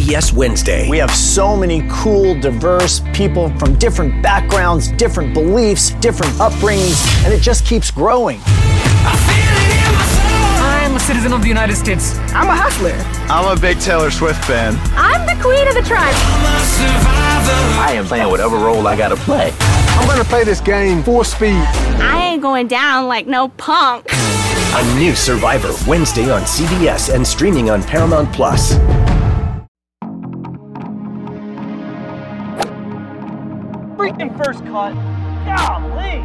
CBS Wednesday. We have so many cool, diverse people from different backgrounds, different beliefs, different upbringings, and it just keeps growing. I'm a citizen of the United States. I'm a hustler. I'm a big Taylor Swift fan. I'm the queen of the tribe. I am playing whatever role I gotta play. I'm gonna play this game full speed. I ain't going down like no punk. A new Survivor, Wednesday on CBS and streaming on Paramount+. Freaking first cut. Golly.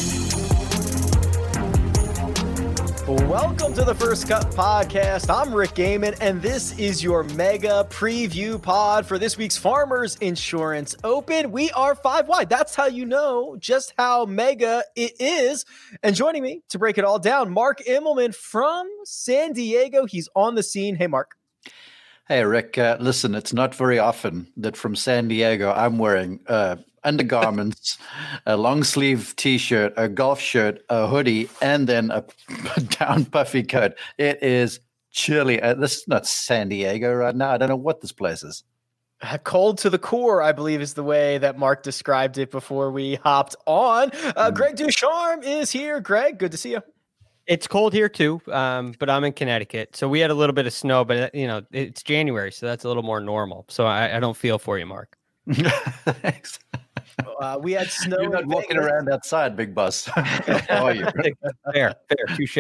Welcome to the First Cut Podcast. I'm Rick Gaiman, and this is your mega preview pod for this week's Farmers Insurance Open. We are 5 wide. That's how you know just how mega it is. And joining me to break it all down, Mark Immelman from San Diego. He's on the scene. Hey, Mark. Hey, Rick. Listen, it's not very often that from San Diego I'm wearing undergarments, a long sleeve t-shirt, a golf shirt, a hoodie, and then a down puffy coat. It is chilly. This is not San Diego right now. I don't know what this place is. Cold to the core, I believe, is the way that Mark described it before we hopped on. Greg Ducharme is here. Greg, good to see you. It's cold here too, but I'm in Connecticut. So we had a little bit of snow, but it's January, so that's a little more normal. So I don't feel for you, Mark. Thanks. We had snow. You're not walking around outside, big boss. How are you? Fair, touche.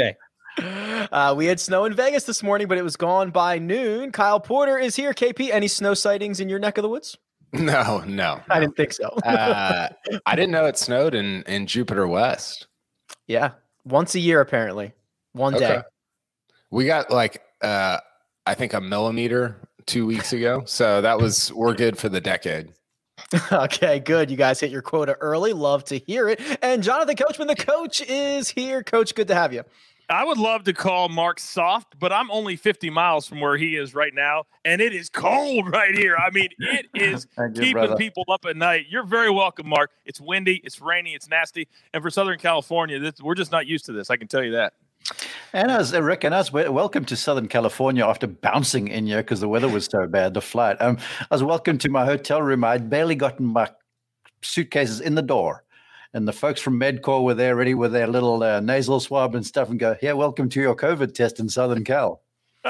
We had snow in Vegas this morning, but it was gone by noon. Kyle Porter is here. KP, any snow sightings in your neck of the woods? No. I didn't think so. I didn't know it snowed in Jupiter West. Yeah. Once a year, apparently. One day. We got I think a millimeter 2 weeks ago. So we're good for the decade. Okay, good. You guys hit your quota early. Love to hear it. And Jonathan Coachman, the coach, is here. Coach, good to have you. I would love to call Mark soft, but I'm only 50 miles from where he is right now, and it is cold right here. I mean, it is keeping people up at night. You're very welcome, Mark. It's windy, it's rainy, it's nasty, and for Southern California, we're just not used to this. I can tell you that. And as Rick and us, welcome to Southern California after bouncing in here because the weather was so bad, the flight. I was welcome to my hotel room. I'd barely gotten my suitcases in the door. And the folks from MedCore were there ready with their little nasal swab and stuff and go, yeah, welcome to your COVID test in Southern Cal.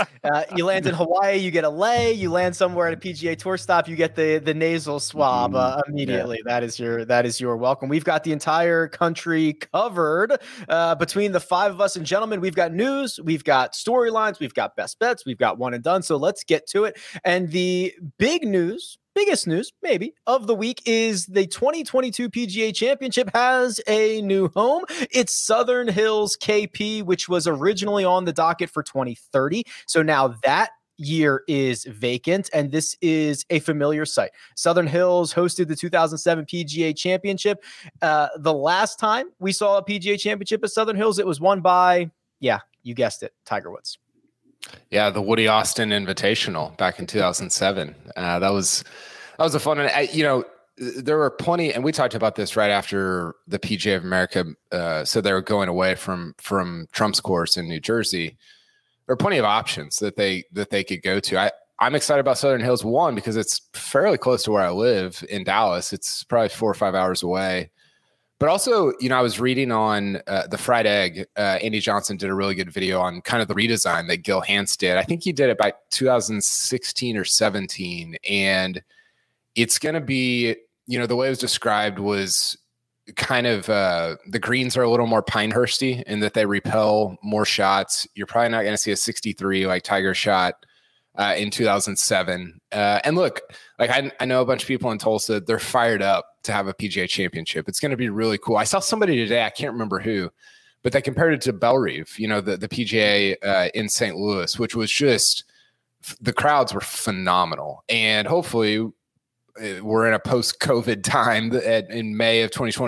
You land in Hawaii, you get a lay. You land somewhere at a PGA Tour stop, you get the nasal swab immediately. Yeah. That is your welcome. We've got the entire country covered between the five of us. And gentlemen, we've got news, we've got storylines, we've got best bets, we've got one and done. So let's get to it. And the biggest news maybe of the week is the 2022 PGA Championship has a new home. It's Southern Hills KP, which was originally on the docket for 2030. So now that year is vacant, and this is a familiar sight. Southern Hills hosted the 2007 PGA Championship. The last time we saw a PGA Championship at Southern Hills, it was won by, you guessed it, Tiger Woods. Yeah, the Woody Austin Invitational back in 2007. That was a fun one. There were plenty, and we talked about this right after the PGA of America. So they were going away from Trump's course in New Jersey. There are plenty of options that they could go to. I'm excited about Southern Hills, one, because it's fairly close to where I live in Dallas. It's probably 4 or 5 hours away. But also, I was reading on the Fried Egg. Andy Johnson did a really good video on kind of the redesign that Gil Hanse did. I think he did it by 2016 or 17. And it's going to be, the way it was described was kind of the greens are a little more Pinehursty in that they repel more shots. You're probably not going to see a 63 like Tiger shot in 2007. And look, I know a bunch of people in Tulsa, they're fired up to have a PGA Championship. It's going to be really cool. I saw somebody today, I can't remember who, but they compared it to Bellerive, the PGA in St. Louis, which was just, the crowds were phenomenal. And hopefully we're in a post-COVID time in May of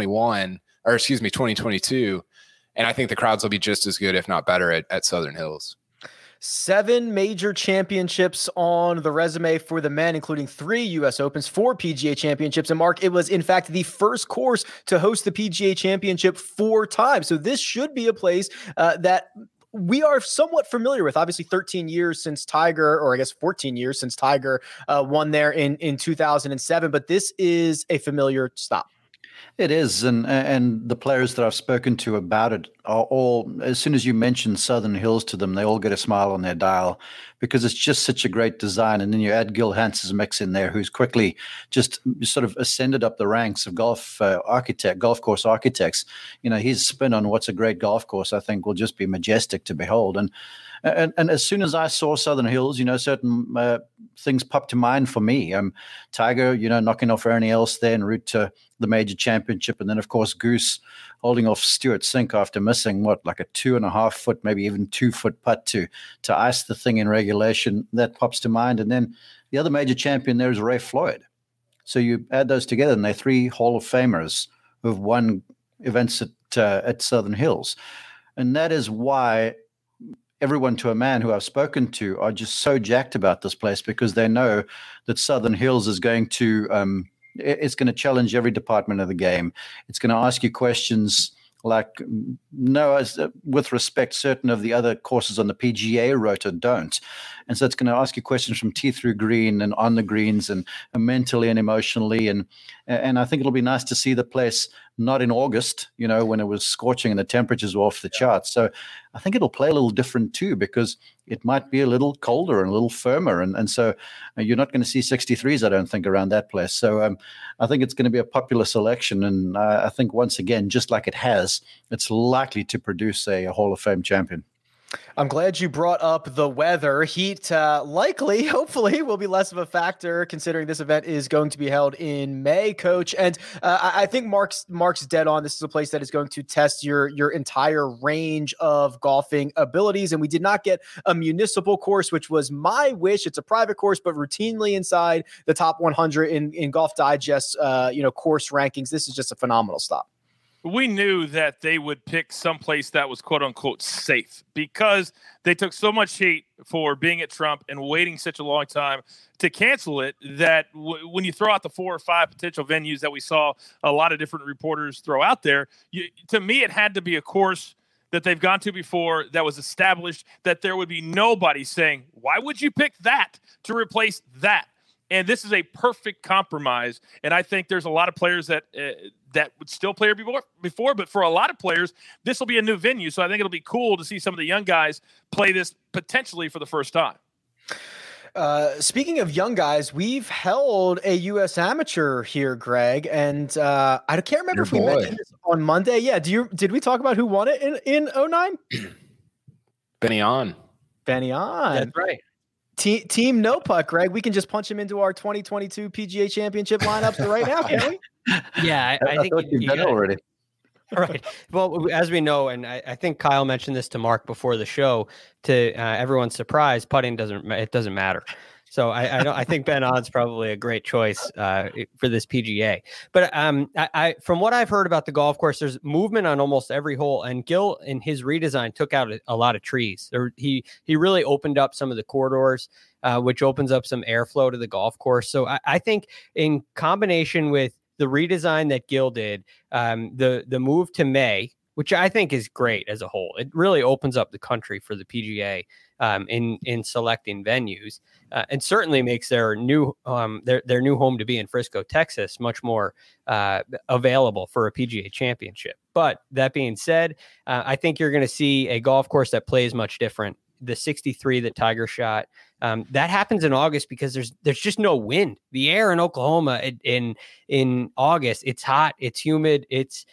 2022. And I think the crowds will be just as good, if not better, at Southern Hills. 7 major championships on the resume for the men, including 3 U.S. Opens, 4 PGA championships. And Mark, it was in fact the first course to host the PGA Championship 4 times. So this should be a place that we are somewhat familiar with. Obviously 13 years since Tiger, or I guess 14 years since Tiger won there in 2007, but this is a familiar stop. It is, and the players that I've spoken to about it are all, as soon as you mention Southern Hills to them, they all get a smile on their dial because it's just such a great design. And then you add Gil Hanse's mix in there, who's quickly just sort of ascended up the ranks of golf course architects. You know, his spin on what's a great golf course, I think, will just be majestic to behold. And as soon as I saw Southern Hills, you know, certain things popped to mind for me. Tiger, you know, knocking off Ernie Els there en route to the major championship. And then, of course, Goose holding off Stuart Sink after missing, like a 2.5 foot, maybe even 2 foot putt to ice the thing in regulation. That pops to mind. And then the other major champion there is Ray Floyd. So you add those together, and they're 3 Hall of Famers who've won events at Southern Hills. And that is why everyone, to a man who I've spoken to, are just so jacked about this place, because they know that Southern Hills is going to it's going to challenge every department of the game. It's going to ask you questions like, with respect, certain of the other courses on the PGA rota don't. And so it's going to ask you questions from tee through green and on the greens and mentally and emotionally. And I think it'll be nice to see the place not in August, you know, when it was scorching and the temperatures were off the charts. So I think it'll play a little different too, because it might be a little colder and a little firmer. And so you're not going to see 63s, I don't think, around that place. So I think it's going to be a popular selection. And I think, once again, just like it has, it's likely to produce a Hall of Fame champion. I'm glad you brought up the weather. Heat likely, hopefully, will be less of a factor, considering this event is going to be held in May, Coach. And I think Mark's dead on. This is a place that is going to test your entire range of golfing abilities. And we did not get a municipal course, which was my wish. It's a private course, but routinely inside the top 100 in Golf Digest, course rankings. This is just a phenomenal stop. We knew that they would pick someplace that was quote unquote safe, because they took so much heat for being at Trump and waiting such a long time to cancel it, that when you throw out the 4 or 5 potential venues that we saw a lot of different reporters throw out there, to me, it had to be a course that they've gone to before, that was established, that there would be nobody saying, why would you pick that to replace that? And this is a perfect compromise. And I think there's a lot of players that would still play before, but for a lot of players, this will be a new venue. So I think it'll be cool to see some of the young guys play this potentially for the first time. Speaking of young guys, we've held a U.S. Amateur here, Greg, and I can't remember if we mentioned this on Monday. Yeah, did we talk about who won it in 2009? Benny On. That's right. Team No Putt, Greg. We can just punch him into our 2022 PGA Championship lineups right now, can't we? Yeah, I think you've done it already. Right. Well, as we know, and I think Kyle mentioned this to Mark before the show, to everyone's surprise, putting doesn't matter. So I think Ben On's probably a great choice for this PGA. But I from what I've heard about the golf course, there's movement on almost every hole. And Gil, in his redesign, took out a lot of trees. He really opened up some of the corridors, which opens up some airflow to the golf course. So I think in combination with the redesign that Gil did, the move to May, which I think is great as a whole. It really opens up the country for the PGA in selecting venues, and certainly makes their new home to be in Frisco, Texas, much more available for a PGA Championship. But that being said, I think you're going to see a golf course that plays much different. The 63 that Tiger shot, that happens in August because there's just no wind. The air in Oklahoma in August, it's hot, it's humid,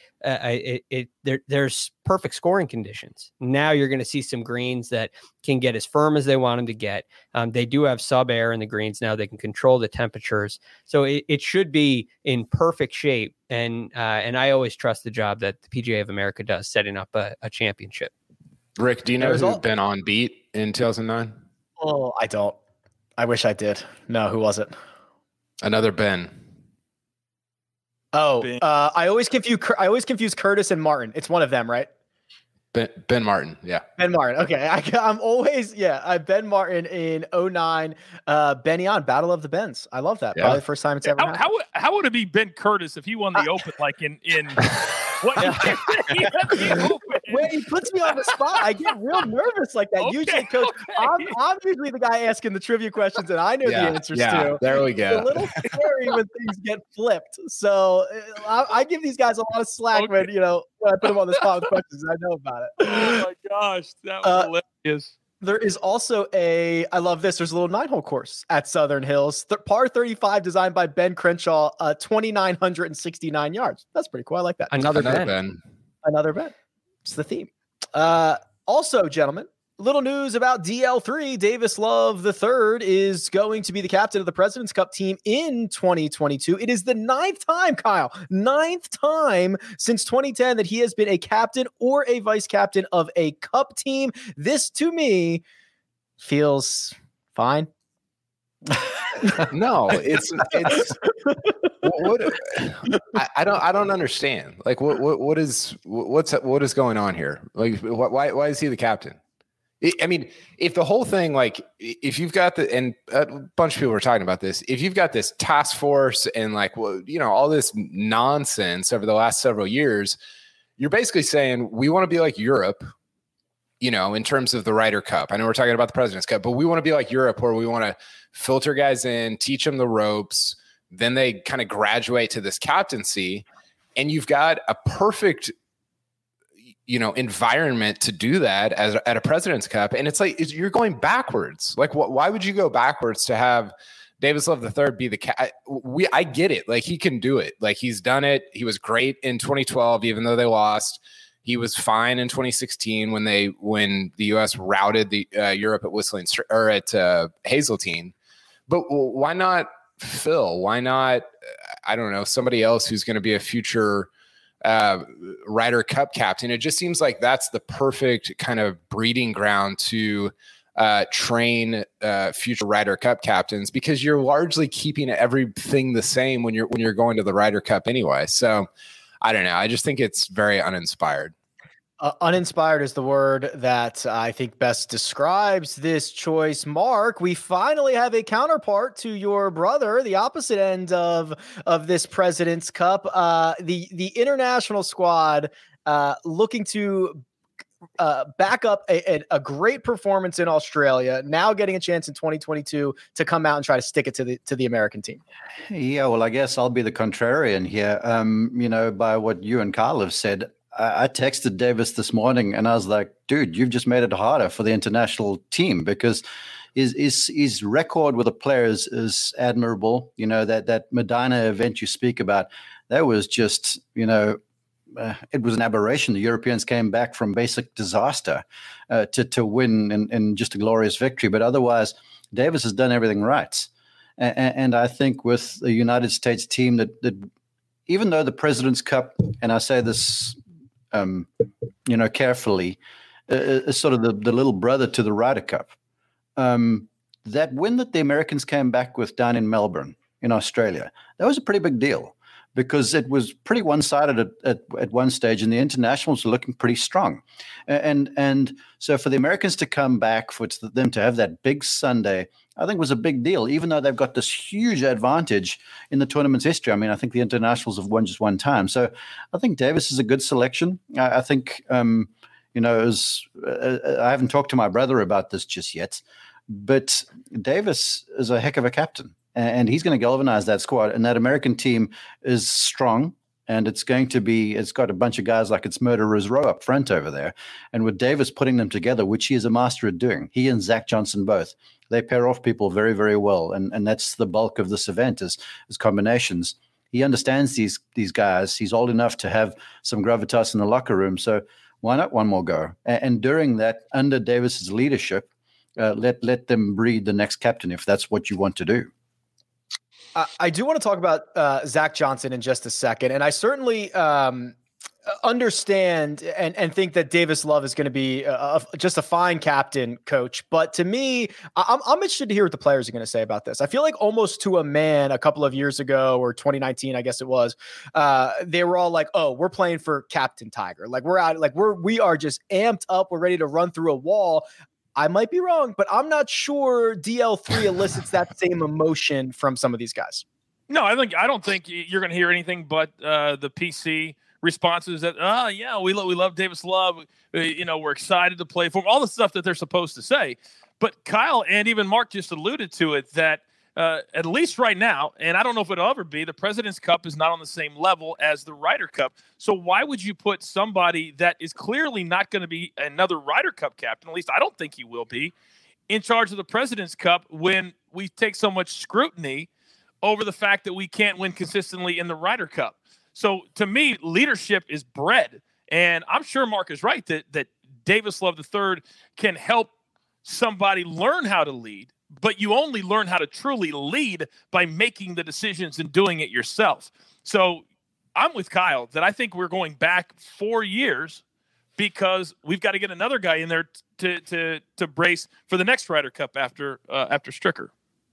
there's perfect scoring conditions. Now you're going to see some greens that can get as firm as they want them to get. They do have sub air in the greens now. They can control the temperatures, so it should be in perfect shape. And I always trust the job that the PGA of America does setting up a championship. Rick, do you know who Ben On beat in 2009? Oh, I don't. I wish I did. No, who was it? Another Ben. Oh, I always confuse Curtis and Martin. It's one of them, right? Ben Martin, yeah. Ben Martin. Okay, I'm always Ben Martin in 2009. Benny On, Battle of the Bens. I love that. Yeah. Probably the first time it's ever happened. How would it be Ben Curtis if he won the Open like in When he puts me on the spot, I get real nervous like that. Usually, Coach, I'm usually the guy asking the trivia questions, and I know the answers too. There we go. It's a little scary when things get flipped. So I give these guys a lot of slack when I put them on the spot with questions. I know about it. Oh my gosh, that was hilarious. There is also I love this. There's a little 9-hole course at Southern Hills. Par 35 designed by Ben Crenshaw, 2,969 yards. That's pretty cool. I like that. Another Ben. Another Ben. It's the theme. Also, gentlemen, little news about DL3. Davis Love III is going to be the captain of the President's Cup team in 2022. It is the 9th time, Kyle, 9th time since 2010 that he has been a captain or a vice captain of a Cup team. This, to me, feels fine. No, it's what I don't understand. Like what is going on here? Like why is he the captain? I mean, if the whole thing, like, if you've got and a bunch of people were talking about this, if you've got this task force and all this nonsense over the last several years, you're basically saying we want to be like Europe, in terms of the Ryder Cup. I know we're talking about the President's Cup, but we want to be like Europe, where we want to filter guys in, teach them the ropes, then they kind of graduate to this captaincy, and you've got a perfect environment to do that at a President's Cup. And it's like, you're going backwards. Like, why would you go backwards to have Davis Love III be the I get it. Like, he can do it. Like, he's done it. He was great in 2012, even though they lost. He was fine in 2016 when the U.S. routed the Europe at Whistling or at Hazeltine. But why not Phil? Why not, I don't know, somebody else who's going to be a future Ryder Cup captain? It just seems like that's the perfect kind of breeding ground to train future Ryder Cup captains, because you're largely keeping everything the same when you're going to the Ryder Cup anyway. So I don't know. I just think it's very uninspired. Uninspired is the word that I think best describes this choice. Mark, we finally have a counterpart to your brother, the opposite end of this President's Cup. The international squad looking to back up a great performance in Australia, now getting a chance in 2022 to come out and try to stick it to the American team. Yeah, well, I guess I'll be the contrarian here. By what you and Kyle have said, I texted Davis this morning and I was like, dude, you've just made it harder for the international team, because his record with the players is admirable. That Medina event you speak about, that was just, it was an aberration. The Europeans came back from basic disaster to win in just a glorious victory. But otherwise, Davis has done everything right. And I think with the United States team that even though the President's Cup, and I say this carefully, is sort of the little brother to the Ryder Cup. That win that the Americans came back with down in Melbourne in Australia, that was a pretty big deal, because it was pretty one-sided at one stage, and the internationals were looking pretty strong. And so for the Americans to come back, for them to have that big Sunday, I think was a big deal, even though they've got this huge advantage in the tournament's history. I mean, I think the internationals have won just one time. So I think Davis is a good selection. I think, I haven't talked to my brother about this just yet, but Davis is a heck of a captain. And he's going to galvanize that squad. And that American team is strong. And it's got a bunch of guys like it's Murderer's Row up front over there. And with Davis putting them together, which he is a master at doing, he and Zach Johnson both, they pair off people very, very well. And that's the bulk of this event is combinations. He understands these guys. He's old enough to have some gravitas in the locker room. So why not one more go? And during that, under Davis's leadership, let them breed the next captain if that's what you want to do. I do want to talk about Zach Johnson in just a second. And I certainly understand and think that Davis Love is going to be just a fine captain, Coach. But to me, I'm interested to hear what the players are going to say about this. I feel like almost to a man a couple of years ago, or 2019, I guess it was, they were all like, oh, we're playing for Captain Tiger. Like, we're out, like we are just amped up. We're ready to run through a wall. I might be wrong, but I'm not sure DL3 elicits that same emotion from some of these guys. No, I don't think you're going to hear anything but the PC responses that, we love Davis Love. We're excited to play for him, all the stuff that they're supposed to say. But Kyle and even Mark just alluded to it, that at least right now, and I don't know if it'll ever be, the President's Cup is not on the same level as the Ryder Cup. So why would you put somebody that is clearly not going to be another Ryder Cup captain, at least I don't think he will be, in charge of the President's Cup when we take so much scrutiny over the fact that we can't win consistently in the Ryder Cup? So to me, leadership is bred. And I'm sure Mark is right that Davis Love III can help somebody learn how to lead, but you only learn how to truly lead by making the decisions and doing it yourself. So I'm with Kyle that I think we're going back 4 years because we've got to get another guy in there to brace for the next Ryder Cup after Stricker.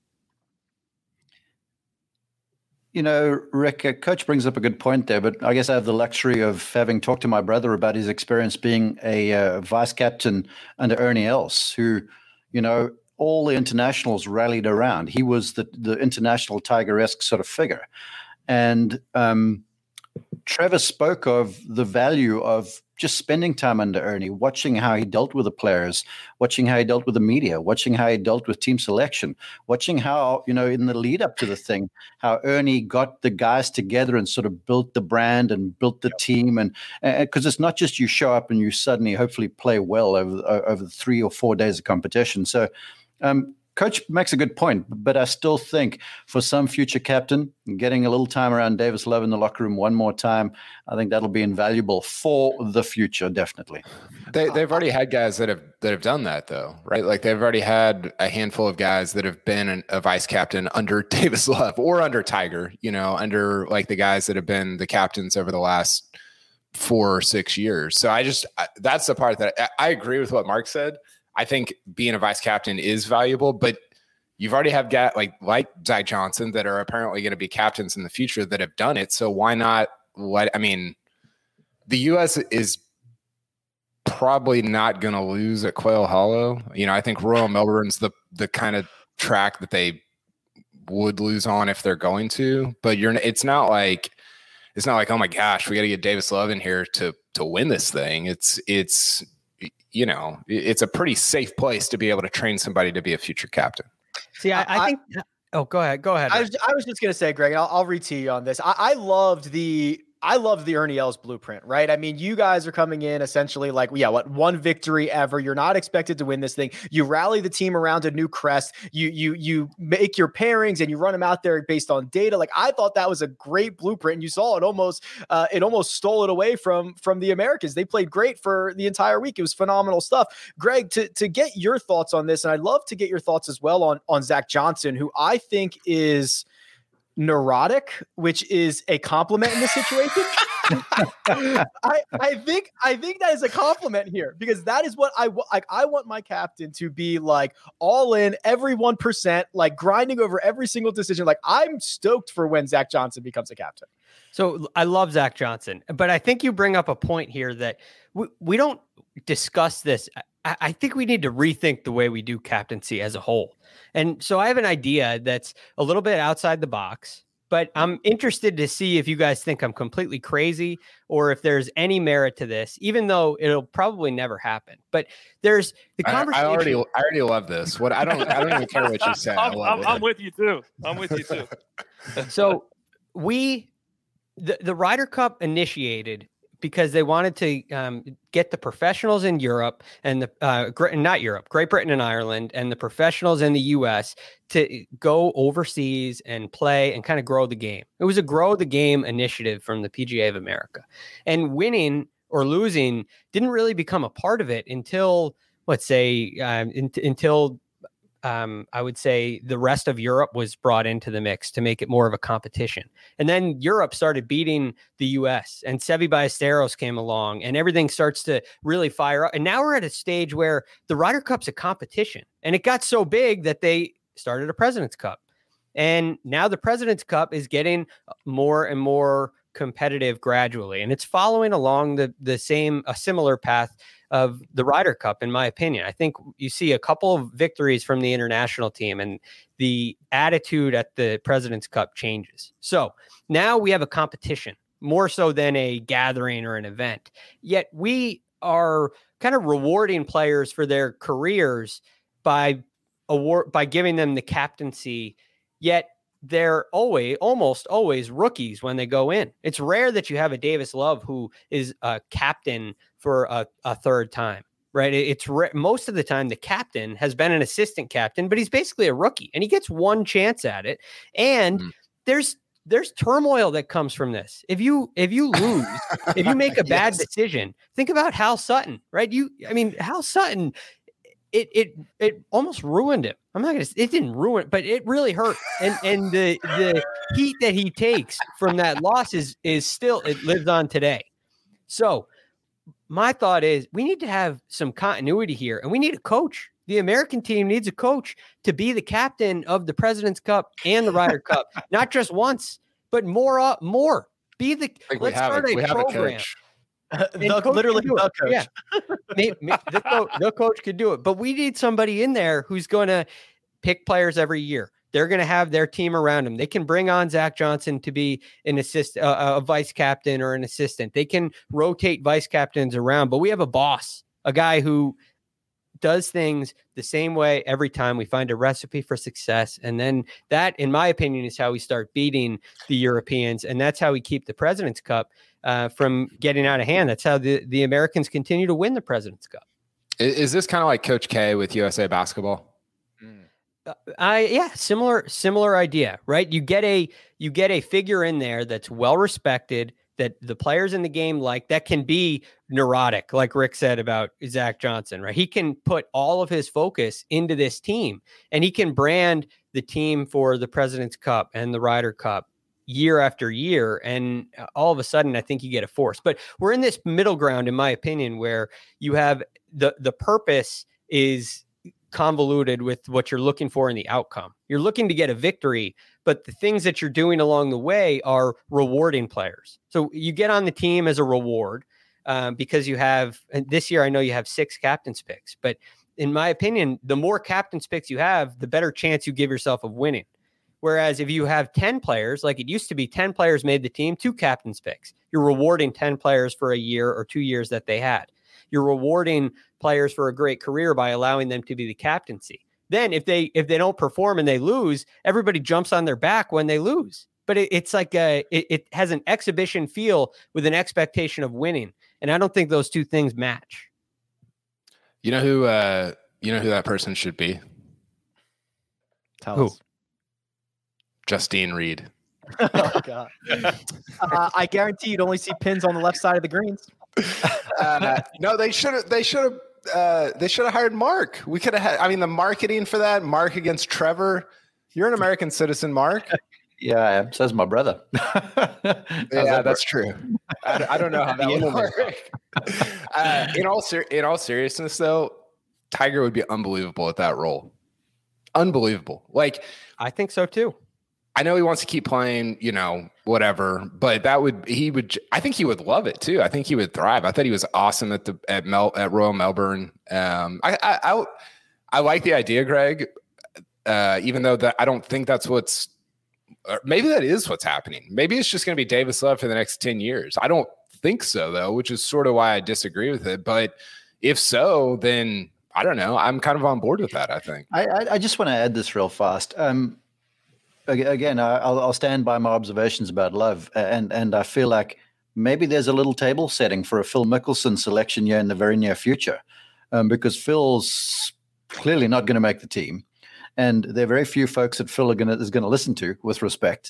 Rick, Coach brings up a good point there, but I guess I have the luxury of having talked to my brother about his experience being a vice captain under Ernie Els, who, all the internationals rallied around. He was the international Tiger-esque sort of figure. And Trevor spoke of the value of just spending time under Ernie, watching how he dealt with the players, watching how he dealt with the media, watching how he dealt with team selection, watching how, in the lead up to the thing, how Ernie got the guys together and sort of built the brand and built the team. And because it's not just you show up and you suddenly hopefully play well over the 3 or 4 days of competition. So Coach makes a good point, but I still think for some future captain, getting a little time around Davis Love in the locker room one more time, I think that'll be invaluable for the future, definitely. They've already had guys that have done that, though, right? Like they've already had a handful of guys that have been a vice captain under Davis Love or under Tiger, under like the guys that have been the captains over the last 4 or 6 years. So that's the part that I agree with what Mark said. I think being a vice captain is valuable, but you've already have guys like Zach Johnson that are apparently going to be captains in the future that have done it. So why not the U.S. is probably not going to lose at Quail Hollow. I think Royal Melbourne's the kind of track that they would lose on if they're going to, but it's not like, oh my gosh, we got to get Davis Love in here to win this thing. It's a pretty safe place to be able to train somebody to be a future captain. See, I think. Oh, go ahead. I was just going to say, Greg, I'll re-tee you on this. I loved the Ernie Els blueprint, right? I mean, you guys are coming in essentially like, one victory ever. You're not expected to win this thing. You rally the team around a new crest. You make your pairings and you run them out there based on data. Like I thought that was a great blueprint. And you saw it almost stole it away from the Americans. They played great for the entire week. It was phenomenal stuff. Greg, to get your thoughts on this, and I'd love to get your thoughts as well on Zach Johnson, who I think is neurotic, which is a compliment in this situation. I think that is a compliment here because that is what I want my captain to be like all in, every 1%, like grinding over every single decision. Like I'm stoked for when Zach Johnson becomes a captain. So I love Zach Johnson, but I think you bring up a point here that we don't discuss this. I think we need to rethink the way we do captaincy as a whole. And so I have an idea that's a little bit outside the box, but I'm interested to see if you guys think I'm completely crazy or if there's any merit to this, even though it'll probably never happen. But there's the conversation. I already love this. I don't even care what you say. I'm with you too. So the Ryder Cup initiated because they wanted to get the professionals in Europe and Great Britain and Ireland, and the professionals in the U.S. to go overseas and play and kind of grow the game. It was a grow the game initiative from the PGA of America. And winning or losing didn't really become a part of it until, let's say, I would say the rest of Europe was brought into the mix to make it more of a competition. And then Europe started beating the US and Seve Ballesteros came along and everything starts to really fire up. And now we're at a stage where the Ryder Cup's a competition, and it got so big that they started a President's Cup. And now the President's Cup is getting more and more competitive gradually. And it's following along a similar path of the Ryder Cup, in my opinion. I think you see a couple of victories from the international team and the attitude at the President's Cup changes. So now we have a competition. more so than a gathering or an event. Yet we are kind of rewarding players for their careers by giving them the captaincy, yet they're almost always rookies when they go in. It's rare that you have a Davis Love who is a captain for a third time, right? It's most of the time the captain has been an assistant captain, but he's basically a rookie and he gets one chance at it. And there's turmoil that comes from this. If you lose, if you make a bad decision, think about Hal Sutton, right? Hal Sutton, it almost ruined him. It didn't ruin it, but it really hurt. And the heat that he takes from that loss is still, it lives on today. So my thought is we need to have some continuity here, and we need a coach. The American team needs a coach to be the captain of the President's Cup and the Ryder Cup, not just once, but more. Be the. Let's start a program. Literally the coach. Yeah. The coach could do it, but we need somebody in there who's going to pick players every year. They're going to have their team around them. They can bring on Zach Johnson to be an a vice captain or an assistant. They can rotate vice captains around, but we have a boss, a guy who does things the same way every time. We find a recipe for success. And then that, in my opinion, is how we start beating the Europeans. And that's how we keep the President's Cup from getting out of hand. That's how the Americans continue to win the President's Cup. Is this kind of like Coach K with USA Basketball? Yeah, similar idea, right? You get a figure in there that's well respected, that the players in the game that can be neurotic, like Rick said about Zach Johnson, right? He can put all of his focus into this team, and he can brand the team for the President's Cup and the Ryder Cup year after year. And all of a sudden, I think you get a force. But we're in this middle ground, in my opinion, where you have the purpose is convoluted with what you're looking for in the outcome. You're looking to get a victory, but the things that you're doing along the way are rewarding players. So you get on the team as a reward because you have, and this year I know you have 6 captain's picks, but in my opinion, the more captain's picks you have, the better chance you give yourself of winning. Whereas if you have 10 players, like it used to be 10 players made the team, 2 captain's picks, you're rewarding 10 players for a year or 2 years that they had. You're rewarding players for a great career by allowing them to be the captaincy. Then if they don't perform and they lose, everybody jumps on their back when they lose. But it's like it has an exhibition feel with an expectation of winning. And I don't think those two things match. You know who that person should be? Tell us. Justine Reed. Oh God. I guarantee you'd only see pins on the left side of the greens. No, they should have hired Mark. We could have had, the marketing for that, Mark against Trevor. You're an American citizen, Mark. Yeah, I am. Says my brother. Yeah, that's true. I don't know how that would work. In all seriousness, though, Tiger would be unbelievable at that role. Unbelievable. I think so too. I know he wants to keep playing, whatever, but I think he would love it too. I think he would thrive. I thought he was awesome at Royal Melbourne. I like the idea, Greg, even though I don't think that's maybe that is what's happening. Maybe it's just going to be Davis Love for the next 10 years. I don't think so though, which is sort of why I disagree with it. But if so, then I don't know. I'm kind of on board with that, I think. I just want to add this real fast. Again, I'll stand by my observations about Love, and I feel like maybe there's a little table setting for a Phil Mickelson selection year in the very near future, because Phil's clearly not going to make the team, and there are very few folks that Phil is going to listen to with respect.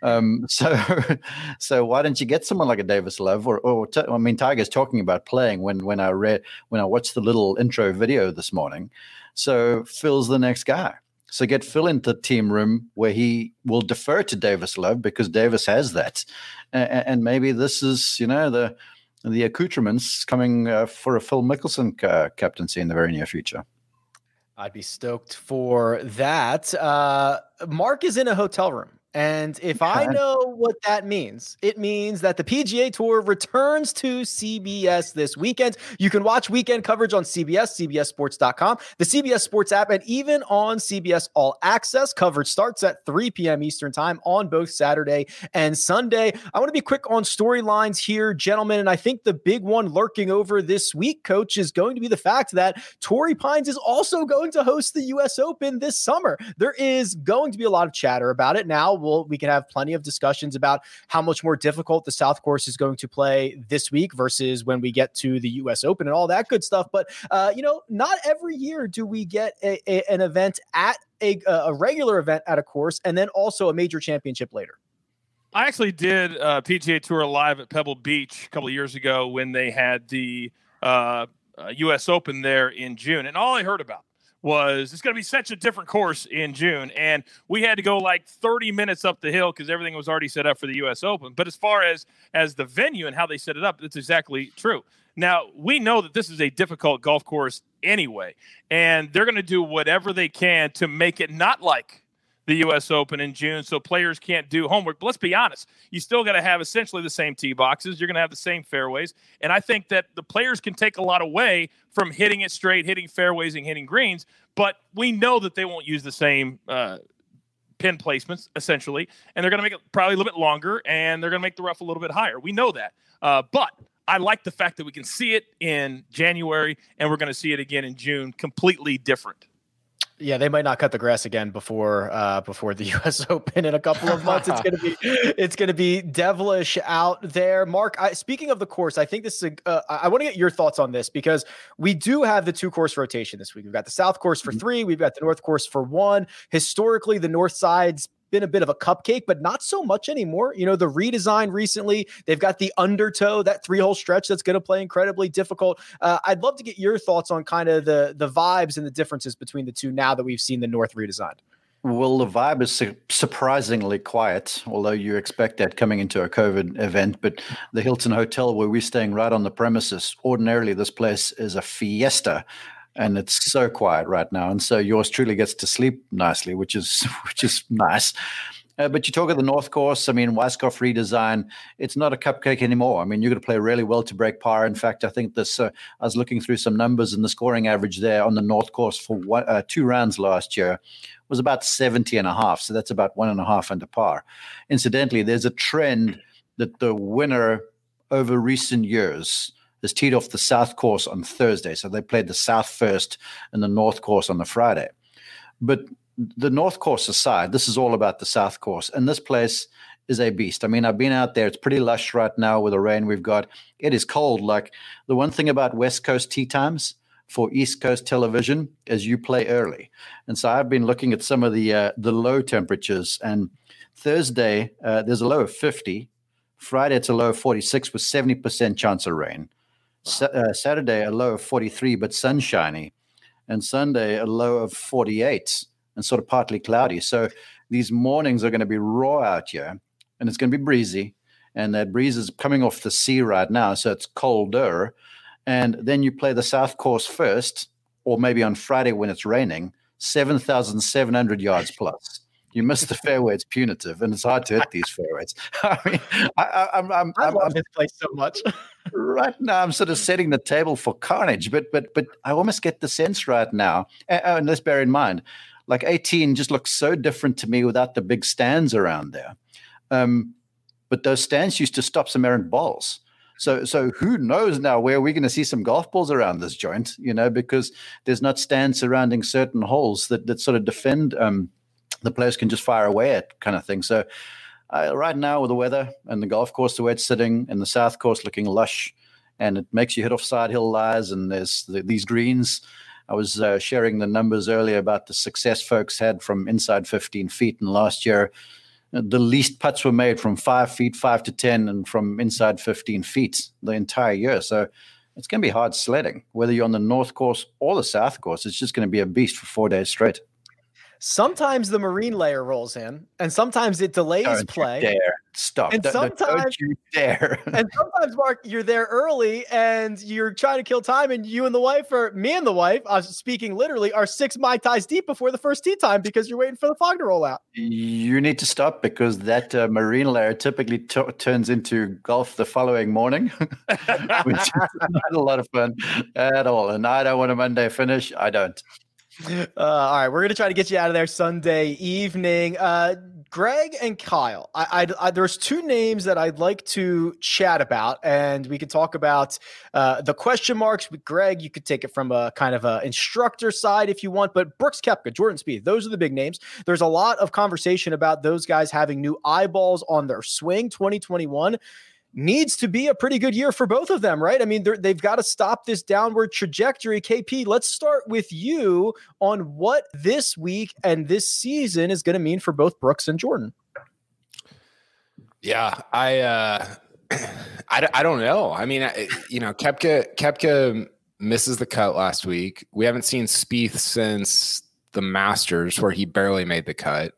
So why don't you get someone like a Davis Love, Tiger's talking about playing when I watched the little intro video this morning. So Phil's the next guy. So get Phil into the team room where he will defer to Davis Love because Davis has that. And maybe this is, the accoutrements coming for a Phil Mickelson captaincy in the very near future. I'd be stoked for that. Mark is in a hotel room And if I know what that means, it means that the PGA Tour returns to CBS this weekend. You can watch weekend coverage on CBS, CBSSports.com, the CBS Sports app, and even on CBS All Access. Coverage starts at 3 p.m. Eastern Time on both Saturday and Sunday. I want to be quick on storylines here, gentlemen, and I think the big one lurking over this week, Coach, is going to be the fact that Torrey Pines is also going to host the U.S. Open this summer. There is going to be a lot of chatter about it now. We can have plenty of discussions about how much more difficult the South Course is going to play this week versus when we get to the U.S. Open and all that good stuff. But, not every year do we get an event at a regular event at a course and then also a major championship later. I actually did PGA Tour live at Pebble Beach a couple of years ago when they had the U.S. Open there in June. And all I heard about was it's going to be such a different course in June. And we had to go like 30 minutes up the hill because everything was already set up for the U.S. Open. But as far as the venue and how they set it up, it's exactly true. Now, we know that this is a difficult golf course anyway, and they're going to do whatever they can to make it not like the U.S. Open in June so players can't do homework. But let's be honest, you still got to have essentially the same tee boxes. You're going to have the same fairways. And I think that the players can take a lot away from hitting it straight, hitting fairways, and hitting greens. But we know that they won't use the same pin placements, essentially. And they're going to make it probably a little bit longer, and they're going to make the rough a little bit higher. We know that. But I like the fact that we can see it in January, and we're going to see it again in June, completely different. Yeah, they might not cut the grass again before the U.S. Open in a couple of months. It's gonna be devilish out there. Mark, speaking of the course, I think this is I want to get your thoughts on this because we do have the 2-course rotation this week. We've got the South Course for 3, we've got the North Course for 1. Historically, the North Side's been a bit of a cupcake, but not so much anymore. The redesign recently, they've got the Undertow, that 3-hole stretch that's going to play incredibly difficult. I'd love to get your thoughts on kind of the vibes and the differences between the two now that we've seen the North redesigned. Well, the vibe is surprisingly quiet, although you expect that coming into a COVID event. But the Hilton Hotel, where we're staying right on the premises, ordinarily this place is a fiesta. And it's so quiet right now. And so yours truly gets to sleep nicely, which is nice. But you talk of the North Course, Weiskopf redesign, it's not a cupcake anymore. You're going to play really well to break par. In fact, I think I was looking through some numbers, and the scoring average there on the North Course for 2 rounds last year was about 70.5. So that's about 1.5 under par. Incidentally, there's a trend that the winner over recent years is teed off the South Course on Thursday. So they played the South first and the North Course on the Friday. But the North Course aside, this is all about the South Course. And this place is a beast. I've been out there. It's pretty lush right now with the rain we've got. It is cold. Like, the one thing about West Coast tee times for East Coast television is you play early. And so I've been looking at some of the low temperatures. And Thursday, there's a low of 50. Friday, it's a low of 46 with 70% chance of rain. Saturday, a low of 43, but sunshiny. And Sunday, a low of 48 and sort of partly cloudy. So these mornings are going to be raw out here, and it's going to be breezy. And that breeze is coming off the sea right now, so it's colder. And then you play the South Course first, or maybe on Friday when it's raining, 7,700 yards plus. You miss the fairway, it's punitive, and it's hard to hit these fairways. I love this place so much. Right now, I'm sort of setting the table for carnage, but I almost get the sense right now, and let's bear in mind, like 18 just looks so different to me without the big stands around there. But those stands used to stop some errant balls. So who knows now where we're going to see some golf balls around this joint, because there's not stands surrounding certain holes that sort of defend the players can just fire away at, kind of thing. So right now with the weather and the golf course, the way it's sitting, and the South Course looking lush, and it makes you hit off side hill lies, and there's these greens. I was sharing the numbers earlier about the success folks had from inside 15 feet. And last year, the least putts were made from 5 feet, 5 to 10, and from inside 15 feet the entire year. So it's going to be hard sledding, whether you're on the North Course or the South Course. It's just going to be a beast for 4 days straight. Sometimes the marine layer rolls in, and sometimes it delays play. Stop. And sometimes, don't you dare. And sometimes, Mark, you're there early and you're trying to kill time, and you and the wife, or me and the wife, speaking literally, are 6 Mai Tais deep before the first tee time because you're waiting for the fog to roll out. You need to stop, because that marine layer typically turns into golf the following morning, which is not a lot of fun at all. And I don't want a Monday finish. I don't. All right, we're going to try to get you out of there Sunday evening. Greg and Kyle, there's 2 names that I'd like to chat about, and we could talk about the question marks. With Greg, you could take it from a kind of a instructor side if you want, but Brooks Koepka, Jordan Spieth, those are the big names. There's a lot of conversation about those guys having new eyeballs on their swing. 2021 needs to be a pretty good year for both of them, right? I mean, they've got to stop this downward trajectory. KP, let's start with you on what this week and this season is going to mean for both Brooks and Jordan. Yeah, I don't know. I mean, Koepka misses the cut last week. We haven't seen Spieth since the Masters, where he barely made the cut.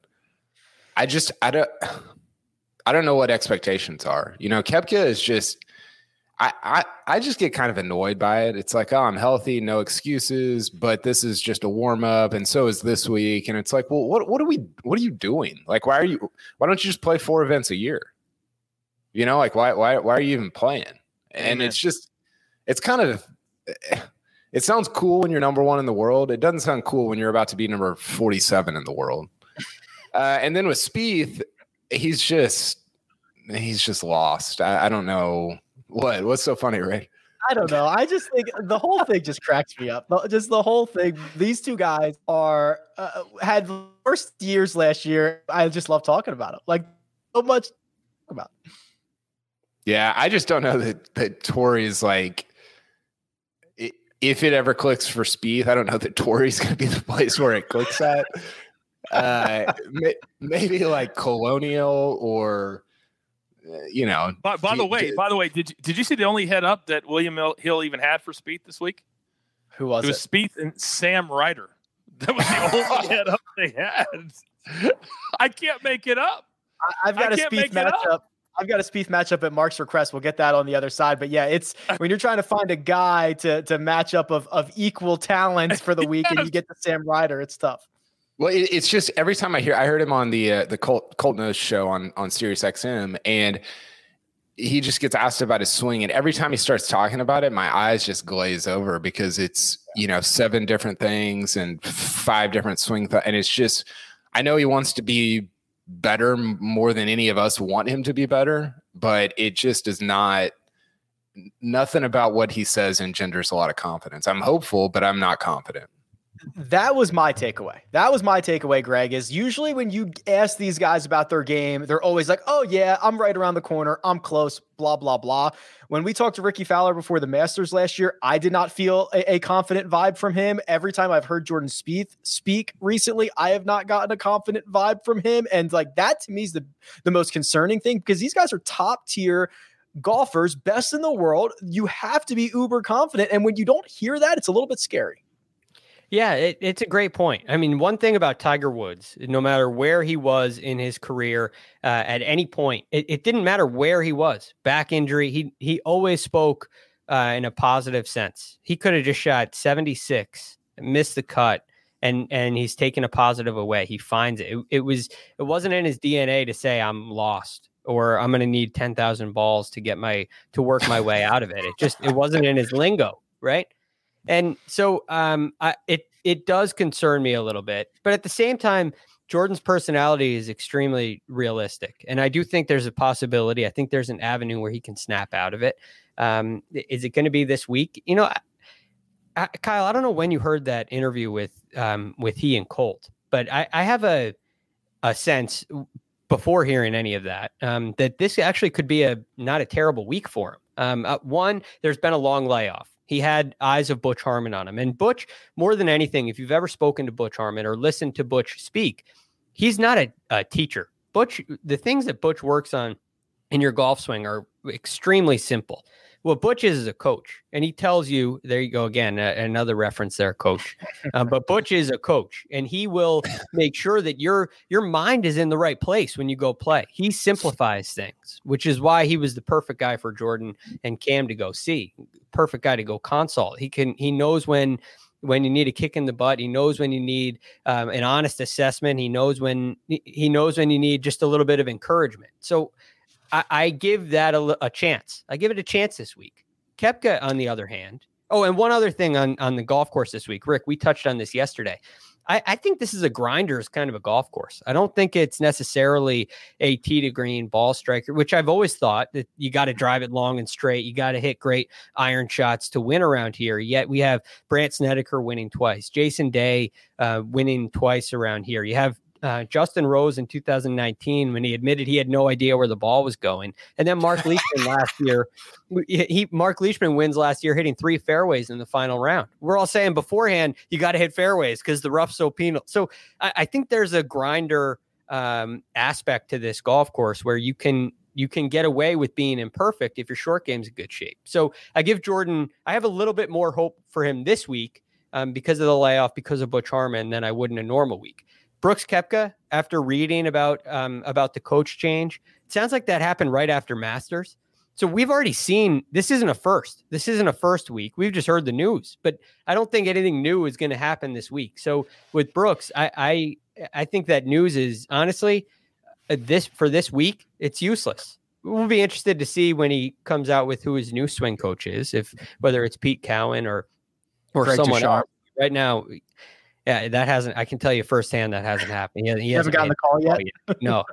I don't know what expectations are. Koepka is just, I just get kind of annoyed by it. It's like, oh, I'm healthy, no excuses, but this is just a warm up, and so is this week. And it's like, well, what are you doing? Like, why don't you just play 4 events a year? Like why are you even playing? And Amen. It's kind of, it sounds cool when you're number 1 in the world. It doesn't sound cool when you're about to be number 47 in the world. And then with Spieth, he's just lost. I don't know what's so funny, Ray. I don't know. I just think the whole thing just cracks me up. Just the whole thing. These 2 guys are had the worst years last year. I just love talking about them. Like, so much to talk about. Yeah, I just don't know that Torrey's like. If it ever clicks for Spieth, I don't know that Torrey's going to be the place where it clicks at. Maybe like Colonial or By the way, did you see the only head up that William Hill even had for Spieth this week? Who was it? It was Spieth and Sam Ryder. That was the only head up they had. I can't make it up. I've got a Spieth matchup. I've got a Spieth matchup at Mark's request. We'll get that on the other side. But yeah, it's when you're trying to find a guy to match up of equal talents for the week, yes. And you get the Sam Ryder, it's tough. Well, it's just every time I heard him on the Colt Nose show on Sirius XM, and he just gets asked about his swing, and every time he starts talking about it, my eyes just glaze over because it's 7 different things and 5 different swing and it's just, I know he wants to be better more than any of us want him to be better, but it just is not. Nothing about what he says engenders a lot of confidence. I'm hopeful, but I'm not confident. That was my takeaway. Greg, is usually when you ask these guys about their game, they're always like, oh yeah, I'm right around the corner. I'm close, blah, blah, blah. When we talked to Ricky Fowler before the Masters last year, I did not feel a confident vibe from him. Every time I've heard Jordan Spieth speak recently, I have not gotten a confident vibe from him. And like that to me is the most concerning thing, because these guys are top tier golfers, best in the world. You have to be uber confident. And when you don't hear that, it's a little bit scary. Yeah, it's a great point. I mean, one thing about Tiger Woods, no matter where he was in his career, at any point, it didn't matter where he was. Back injury, he always spoke in a positive sense. He could have just shot 76, missed the cut, and he's taken a positive away. He finds it. It wasn't in his DNA to say I'm lost or I'm going to need 10,000 balls to work my way out of it. It wasn't in his lingo, right? And so it does concern me a little bit, but at the same time, Jordan's personality is extremely realistic. And I do think there's a possibility. I think there's an avenue where he can snap out of it. Is it going to be this week? Kyle, I don't know when you heard that interview with he and Colt, but I have a sense before hearing any of that, that this actually could be not a terrible week for him. One, there's been a long layoff. He had eyes of Butch Harmon on him. And Butch, more than anything, if you've ever spoken to Butch Harmon or listened to Butch speak, he's not a teacher. Butch, the things that Butch works on in your golf swing are extremely simple. What Butch is a coach, and he tells you, there you go again, another reference there, coach. But Butch is a coach, and he will make sure that your mind is in the right place when you go play. He simplifies things, which is why he was the perfect guy for Jordan and Cam to go see. Perfect guy to go consult. He knows when you need a kick in the butt. He knows when you need an honest assessment. He knows when you need just a little bit of encouragement. So I give that a chance. I give it a chance this week. Koepka, on the other hand. Oh, and one other thing on the golf course this week, Rick, we touched on this yesterday. I think this is a grinder's kind of a golf course. I don't think it's necessarily a tee to green ball striker, which I've always thought that you got to drive it long and straight. You got to hit great iron shots to win around here. Yet we have Brandt Snedeker winning twice, Jason Day winning twice around here. You have Justin Rose in 2019 when he admitted he had no idea where the ball was going. And then Mark Leishman last year, Mark Leishman wins last year hitting 3 fairways in the final round. We're all saying beforehand, you got to hit fairways because the rough's so penal. So I think there's a grinder aspect to this golf course where you can get away with being imperfect if your short game's in good shape. So I give Jordan, I have a little bit more hope for him this week because of the layoff, because of Butch Harmon than I would in a normal week. Brooks Koepka, after reading about the coach change, it sounds like that happened right after Masters. So we've already seen, this isn't a first. This isn't a first week. We've just heard the news, but I don't think anything new is going to happen this week. So with Brooks, I think that news is honestly for this week, it's useless. We'll be interested to see when he comes out with who his new swing coach is, whether it's Pete Cowan or someone else. Right now, yeah, that hasn't. I can tell you firsthand that hasn't happened. He hasn't gotten the call yet. No.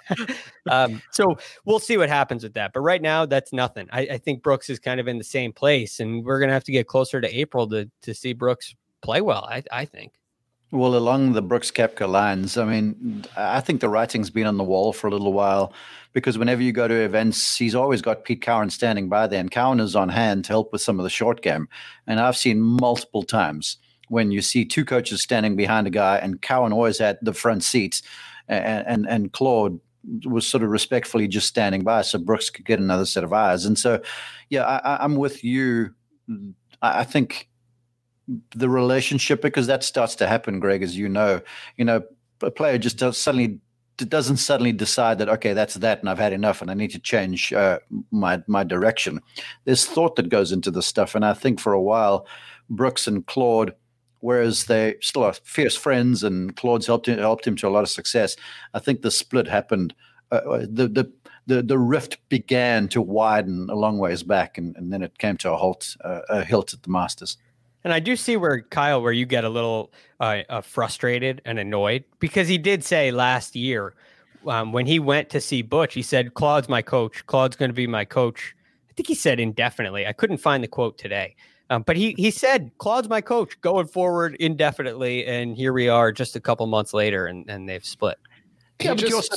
So we'll see what happens with that. But right now, that's nothing. I think Brooks is kind of in the same place, and we're going to have to get closer to April to see Brooks play well. I think. Well, along the Brooks Koepka lines, I mean, I think the writing's been on the wall for a little while because whenever you go to events, he's always got Pete Cowan standing by there, and Cowan is on hand to help with some of the short game. And I've seen multiple times when you see 2 coaches standing behind a guy and Cowan always at the front seats and Claude was sort of respectfully just standing by so Brooks could get another set of eyes. And so, yeah, I'm with you. I think the relationship, because that starts to happen, Greg, as you know, a player just doesn't suddenly decide that, okay, that's that and I've had enough and I need to change my direction. There's thought that goes into this stuff. And I think for a while, Brooks and Claude, whereas they still are fierce friends and Claude's helped him to a lot of success, I think the split happened. The rift began to widen a long ways back, and then it came to a hilt at the Masters. And I do see where, Kyle, where you get a little frustrated and annoyed, because he did say last year when he went to see Butch, he said, Claude's my coach. Claude's going to be my coach. I think he said indefinitely. I couldn't find the quote today. But he said, Claude's my coach going forward indefinitely. And here we are just a couple months later and they've split. He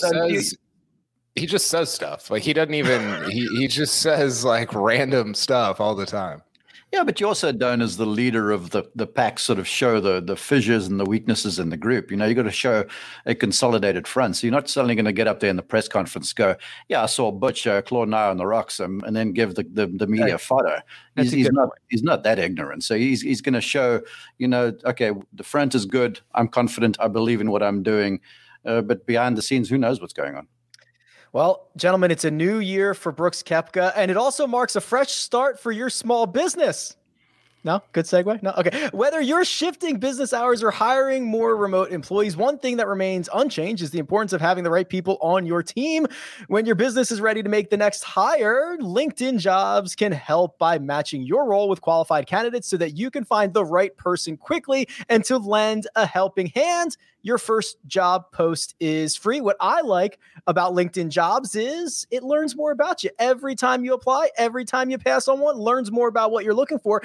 just says stuff. Like he doesn't even, he just says like random stuff all the time. Yeah, but you also don't, as the leader of the pack, sort of show the fissures and the weaknesses in the group. You got to show a consolidated front. So you're not suddenly going to get up there in the press conference, go, yeah, I saw Butch, Claude and I on the rocks, and then give the media fodder. He's not that ignorant. So he's going to show, okay, the front is good. I'm confident. I believe in what I'm doing. But behind the scenes, who knows what's going on? Well, gentlemen, it's a new year for Brooks Koepka, and it also marks a fresh start for your small business. No? Good segue? No? Okay. Whether you're shifting business hours or hiring more remote employees, one thing that remains unchanged is the importance of having the right people on your team. When your business is ready to make the next hire, LinkedIn Jobs can help by matching your role with qualified candidates so that you can find the right person quickly and to lend a helping hand. Your first job post is free. What I like about LinkedIn Jobs is it learns more about you. Every time you apply, every time you pass on one, learns more about what you're looking for. And LinkedIn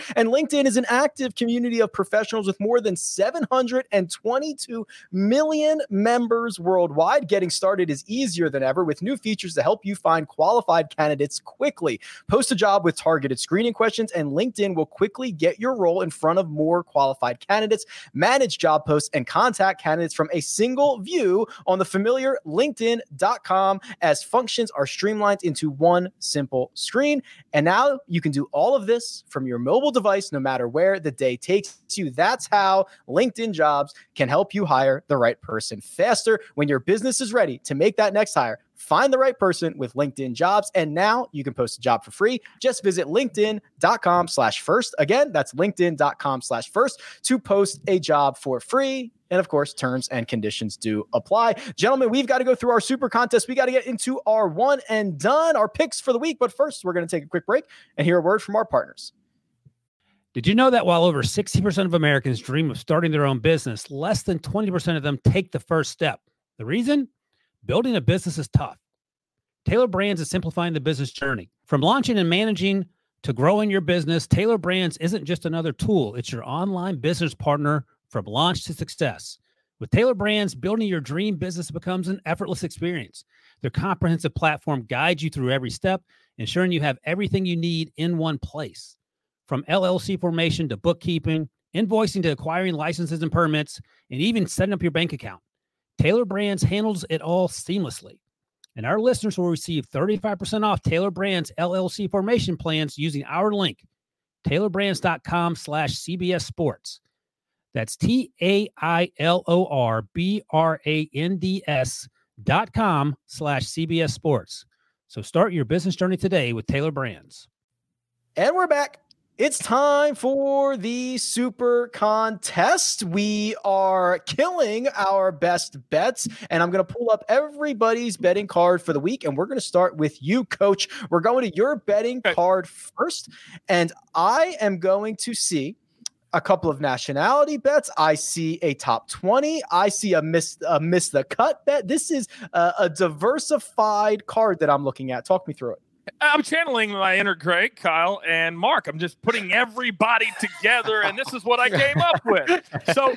LinkedIn is an active community of professionals with more than 722 million members worldwide. Getting started is easier than ever with new features to help you find qualified candidates quickly. Post a job with targeted screening questions, and LinkedIn will quickly get your role in front of more qualified candidates. Manage job posts and contact candidates from a single view on the familiar LinkedIn.com, as functions are streamlined into one simple screen. And now you can do all of this from your mobile device, no matter where the day takes you. That's how LinkedIn Jobs can help you hire the right person faster. When your business is ready to make that next hire, find the right person with LinkedIn Jobs. And now you can post a job for free. Just visit linkedin.com/first. Again, that's linkedin.com/first to post a job for free. And of course, terms and conditions do apply. Gentlemen, we've got to go through our super contest. We got to get into our one and done, our picks for the week. But first, we're going to take a quick break and hear a word from our partners. Did you know that while over 60% of Americans dream of starting their own business, less than 20% of them take the first step? The reason? Building a business is tough. Taylor Brands is simplifying the business journey. From launching and managing to growing your business, Taylor Brands isn't just another tool. It's your online business partner from launch to success. With Taylor Brands, building your dream business becomes an effortless experience. Their comprehensive platform guides you through every step, ensuring you have everything you need in one place. From LLC formation to bookkeeping, invoicing to acquiring licenses and permits, and even setting up your bank account, Taylor Brands handles it all seamlessly. And our listeners will receive 35% off Taylor Brands LLC formation plans using our link, taylorbrands.com/CBS Sports. That's TAILORBRANDS.com/CBS Sports. So start your business journey today with Taylor Brands. And we're back. It's time for the super contest. We are killing our best bets, and I'm going to pull up everybody's betting card for the week, and we're going to start with you, Coach. We're going to your betting card first, and I am going to see a couple of nationality bets. I see a top 20. I see a miss the cut bet. This is a diversified card that I'm looking at. Talk me through it. I'm channeling my inner Greg, Kyle, and Mark. I'm just putting everybody together, and this is what I came up with. So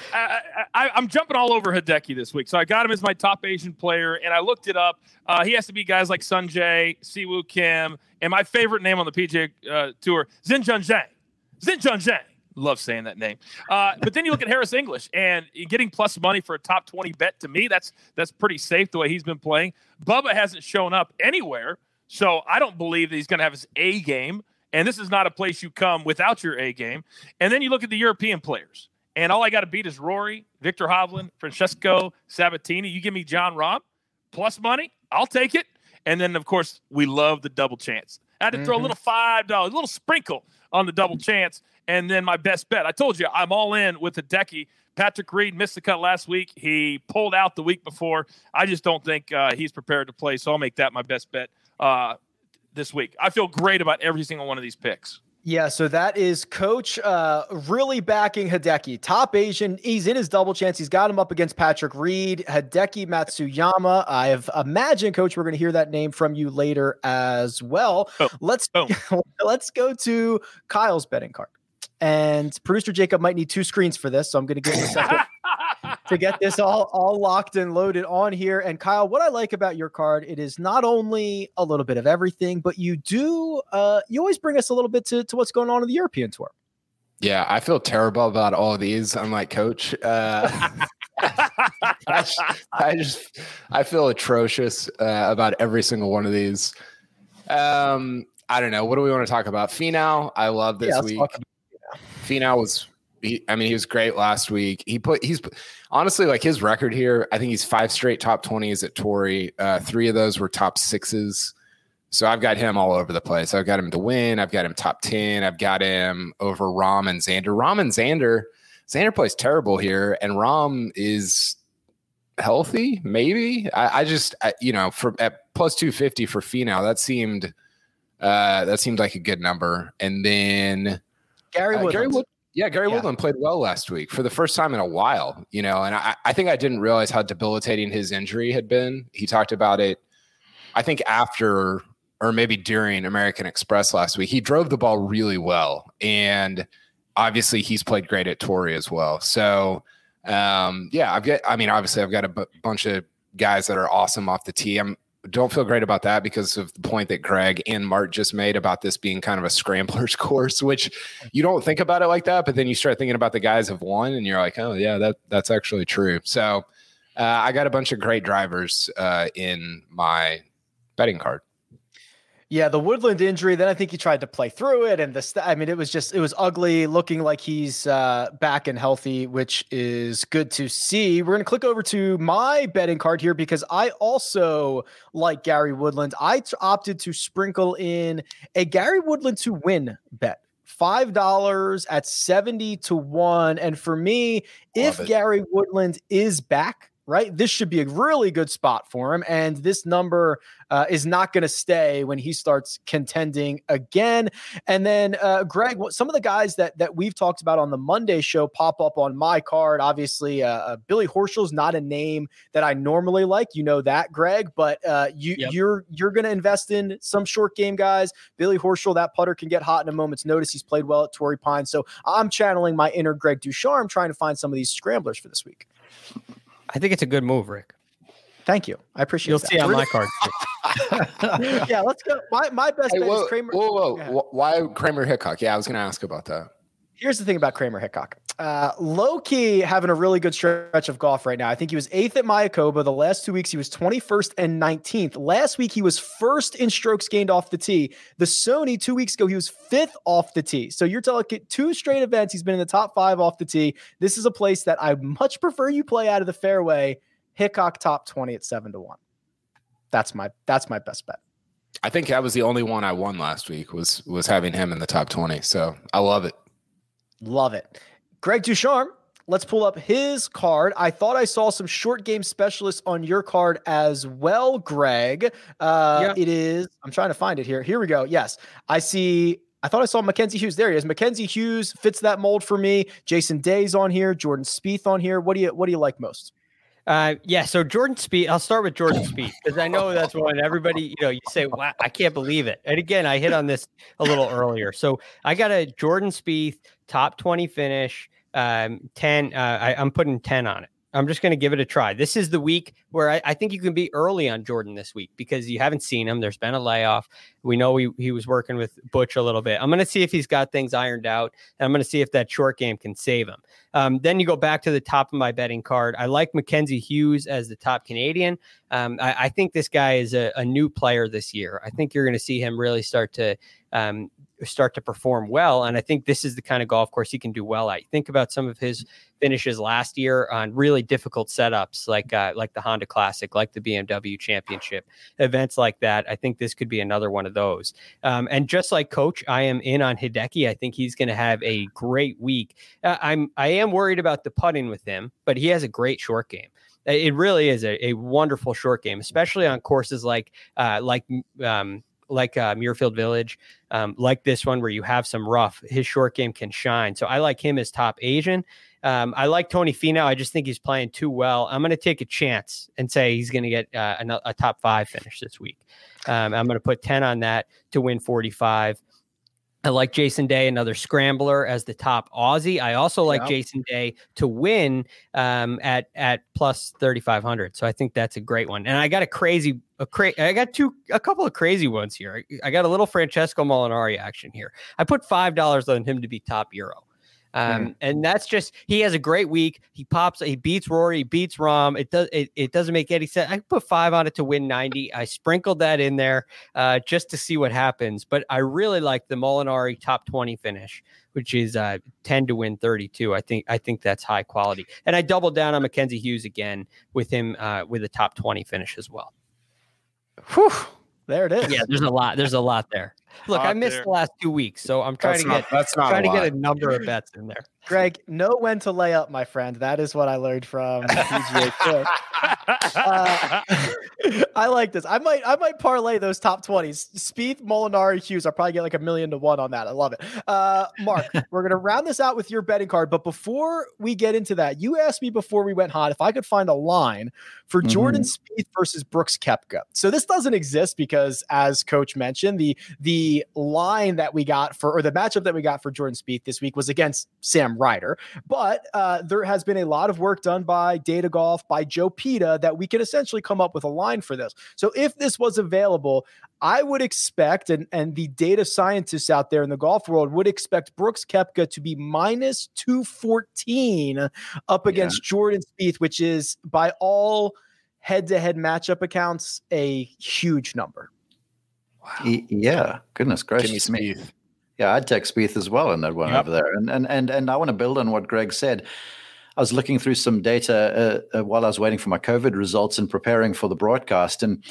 I'm jumping all over Hideki this week. So I got him as my top Asian player, and I looked it up. He has to be guys like Sunjae, Siwoo Kim, and my favorite name on the PGA Tour, Xinjun Zhang. Xinjun Zhang. Love saying that name. But then you look at Harris English, and getting plus money for a top 20 bet, to me, that's pretty safe the way he's been playing. Bubba hasn't shown up anywhere. So I don't believe that he's going to have his A game, and this is not a place you come without your A game. And then you look at the European players, and all I got to beat is Rory, Victor Hovland, Francesco Sabatini. You give me John Rahm plus money, I'll take it. And then, of course, we love the double chance. I had to throw a little $5, a little sprinkle on the double chance, and then my best bet. I told you I'm all in with Hideki. Patrick Reed missed the cut last week. He pulled out the week before. I just don't think he's prepared to play, so I'll make that my best bet this week. I feel great about every single one of these picks. Yeah, so that is Coach really backing Hideki. Top Asian. He's in his double chance. He's got him up against Patrick Reed, Hideki Matsuyama. I have imagined, Coach, we're going to hear that name from you later as well. Let's go to Kyle's betting card. And producer Jacob might need two screens for this, so I'm going to give him a second to get this all locked and loaded on here. And Kyle, what I like about your card, it is not only a little bit of everything, but you do you always bring us a little bit to what's going on in the European Tour. Yeah, I feel terrible about all of these. I'm like, Coach, I feel atrocious about every single one of these. I don't know. What do we want to talk about? Finau, I love this week. Finau was, he was great last week. He's honestly, like, his record here, I think he's 5 straight top 20s at Torrey. 3 of those were top 6s. So I've got him all over the place. I've got him to win. I've got him top 10. I've got him over Rahm and Xander. Xander plays terrible here, and Rahm is healthy, maybe. I for at plus 250 for Finau, that seemed like a good number. And then Gary Woodland. Woodland played well last week for the first time in a while, and I think I didn't realize how debilitating his injury had been. He talked about it, I think, after or maybe during American Express last week. He drove the ball really well, and obviously he's played great at Torrey as well. So obviously I've got a bunch of guys that are awesome off the tee. Don't feel great about that because of the point that Greg and Mart just made about this being kind of a scrambler's course, which you don't think about it like that, but then you start thinking about the guys have won and you're like, oh yeah, that's actually true. So I got a bunch of great drivers in my betting card. Yeah, the Woodland injury, then I think he tried to play through it. And it was ugly, looking like he's back and healthy, which is good to see. We're going to click over to my betting card here because I also like Gary Woodland. I opted to sprinkle in a Gary Woodland to win bet. $5 at 70-1. And for me, if Gary Woodland is back, right, this should be a really good spot for him. And this number is not going to stay when he starts contending again. And then, Greg, some of the guys that we've talked about on the Monday show pop up on my card. Obviously, Billy Horschel's not a name that I normally like. You know that, Greg. But you're going to invest in some short game guys. Billy Horschel, that putter can get hot in a moment's notice. He's played well at Torrey Pines. So I'm channeling my inner Greg Ducharme, trying to find some of these scramblers for this week. I think it's a good move, Rick. Thank you. I appreciate You'll that. see on my card. Yeah, let's go. My best bet is Kramer. Whoa. Why Kramer Hickok? Yeah, I was going to ask about that. Here's the thing about Kramer Hickok. Low-key having a really good stretch of golf right now. I think he was 8th at Mayakoba. The last 2 weeks, he was 21st and 19th. Last week, he was 1st in strokes gained off the tee. The Sony 2 weeks ago, he was 5th off the tee. So you're talking 2 straight events. He's been in the top 5 off the tee. This is a place that I much prefer you play out of the fairway. Hickok top 20 at 7-1. That's my best bet. I think that was the only one I won last week was having him in the top 20. So I love it. Love it. Greg Ducharme, let's pull up his card. I thought I saw some short game specialists on your card as well, Greg. It is, I'm trying to find it here. Here we go. Yes. I thought I saw Mackenzie Hughes. There he is. Mackenzie Hughes fits that mold for me. Jason Day's on here. Jordan Spieth on here. What do you like most? So Jordan Spieth, I'll start with Jordan Spieth because I know that's when everybody, you say, wow, I can't believe it. And again, I hit on this a little earlier. So I got a Jordan Spieth top 20 finish, 10. I'm putting 10 on it. I'm just going to give it a try. This is the week where I think you can be early on Jordan this week because you haven't seen him. There's been a layoff. We know he was working with Butch a little bit. I'm going to see if he's got things ironed out, and I'm going to see if that short game can save him. Then you go back to the top of my betting card. I like Mackenzie Hughes as the top Canadian. I think this guy is a new player this year. I think you're going to see him really start to perform well. And I think this is the kind of golf course he can do well at. Think about some of his finishes last year on really difficult setups like the Honda Classic, like the BMW Championship, events like that. I think this could be another one of those. And just like Coach, I am in on Hideki. I think he's going to have a great week. I am worried about the putting with him, but he has a great short game. It really is a wonderful short game, especially on courses like Muirfield Village, like this one where you have some rough. His short game can shine. So I like him as top Asian. I like Tony Finau. I just think he's playing too well. I'm going to take a chance and say he's going to get a top 5 finish this week. I'm going to put 10 on that to win 45. I like Jason Day, another scrambler, as the top Aussie. I also like Jason Day to win at plus 3,500. So I think that's a great one. And I got a couple of crazy ones here. I got a little Francesco Molinari action here. I put $5 on him to be top Euro. And that's just, he has a great week. He beats Rory, he beats Rahm. It doesn't make any sense. I put 5 on it to win 90. I sprinkled that in there just to see what happens. But I really like the Molinari top 20 finish, which is 10 to win 32. I think that's high quality. And I doubled down on Mackenzie Hughes again with him with a top 20 finish as well. Whew. There it is. Yeah, there's a lot there. Look, I missed the last 2 weeks, so I'm trying to get a number of bets in there. Greg, know when to lay up, my friend. That is what I learned from PGA Tour. I like this. I might parlay those top 20s. Spieth, Molinari, Hughes. I'll probably get like 1,000,000 to 1 on that. I love it. Mark, we're gonna round this out with your betting card. But before we get into that, you asked me before we went hot if I could find a line for Jordan Spieth versus Brooks Koepka. So this doesn't exist because, as Coach mentioned, the line that we got or the matchup that we got for Jordan Spieth this week was against Sam Ryder. But there has been a lot of work done by Data Golf, by Joe Pita, that we can essentially come up with a line for this. So if this was available, I would expect, and the data scientists out there in the golf world would expect Brooks Koepka to be minus 214 up against Jordan Spieth, which is by all head-to-head matchup accounts a huge number. Wow. Yeah, goodness gracious me. Yeah, I'd take Spieth as well in that one over there. And I want to build on what Greg said. I was looking through some data while I was waiting for my COVID results and preparing for the broadcast. And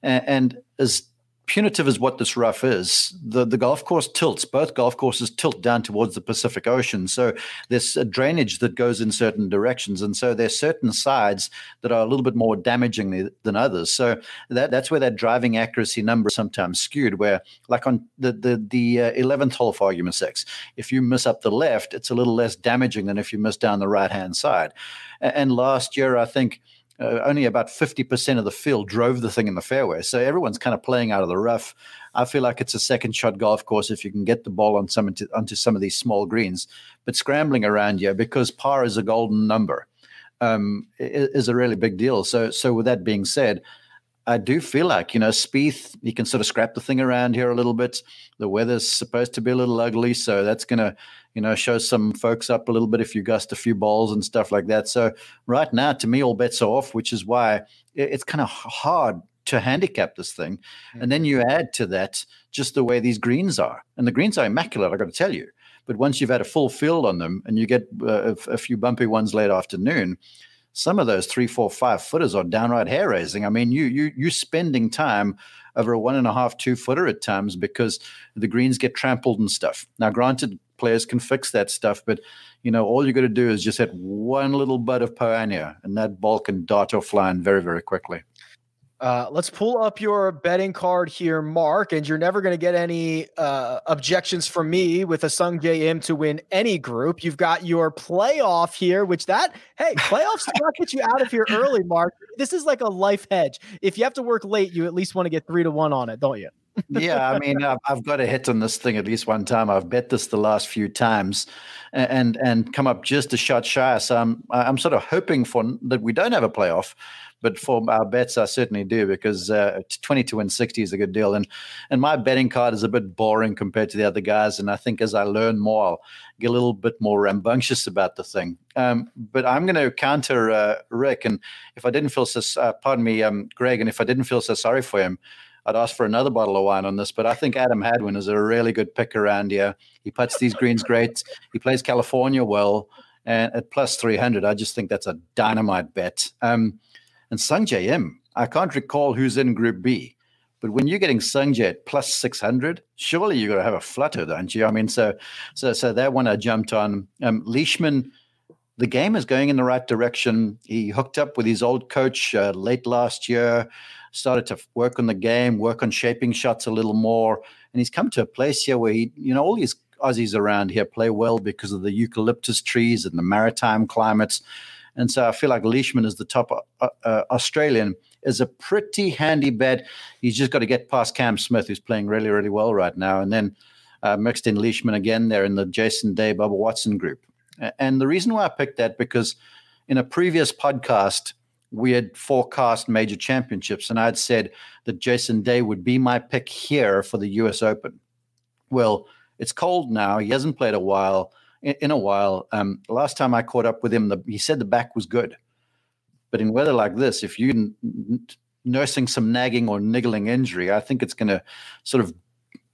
as punitive as what this rough is, the golf course tilts. Both golf courses tilt down towards the Pacific Ocean. So there's a drainage that goes in certain directions. And so there's certain sides that are a little bit more damaging than others. So that's where that driving accuracy number is sometimes skewed, where like on the 11th hole, for argument's sake, if you miss up the left, it's a little less damaging than if you miss down the right-hand side. And last year, I think, only about 50% of the field drove the thing in the fairway. So everyone's kind of playing out of the rough. I feel like it's a second shot golf course if you can get the ball onto some of these small greens. But scrambling around here, because par is a golden number, is a really big deal. So with that being said, I do feel like, Spieth, you can sort of scrap the thing around here a little bit. The weather's supposed to be a little ugly, so that's going to, show some folks up a little bit if you gust a few balls and stuff like that. So right now, to me, all bets are off, which is why it's kind of hard to handicap this thing. And then you add to that just the way these greens are. And the greens are immaculate, I got to tell you. But once you've had a full field on them and you get a few bumpy ones late afternoon, some of those 3, 4, 5 footers are downright hair raising. I mean, you're spending time over a 1.5, 2 footer at times because the greens get trampled and stuff. Now, granted, players can fix that stuff, but all you got to do is just hit one little bud of Pioneer, and that ball can dart offline very, very quickly. Let's pull up your betting card here, Mark, and you're never going to get any objections from me with a Sungjae Im to win any group. You've got your playoff here, playoffs do not get you out of here early, Mark. This is like a life hedge. If you have to work late, you at least want to get 3-1 on it, don't you? Yeah, I mean, I've got a hit on this thing at least one time. I've bet this the last few times and come up just a shot shy. So I'm sort of hoping that we don't have a playoff. But for our bets, I certainly do, because 20 to win 60 is a good deal. And my betting card is a bit boring compared to the other guys. And I think as I learn more, I'll get a little bit more rambunctious about the thing. But I'm going to counter Rick. And if I didn't feel Greg, and if I didn't feel so sorry for him, I'd ask for another bottle of wine on this. But I think Adam Hadwin is a really good pick around here. He putts these greens great. He plays California well. And at plus 300, I just think that's a dynamite bet. And Sungjae Im, I can't recall who's in Group B, but when you're getting Sungjae at plus 600, surely you're going to have a flutter, don't you? I mean, so that one I jumped on. Leishman, the game is going in the right direction. He hooked up with his old coach late last year, started to work on the game, work on shaping shots a little more, and he's come to a place here where all these Aussies around here play well because of the eucalyptus trees and the maritime climates. And so I feel like Leishman is the top Australian, is a pretty handy bet. He's just got to get past Cam Smith, who's playing really, really well right now. And then mixed in Leishman again there in the Jason Day, Bubba Watson group. And the reason why I picked that, because in a previous podcast, we had forecast major championships, and I'd said that Jason Day would be my pick here for the US Open. Well, it's cold now. He hasn't played in a while. Last time I caught up with him, he said the back was good. But in weather like this, if you're nursing some nagging or niggling injury, I think it's going to sort of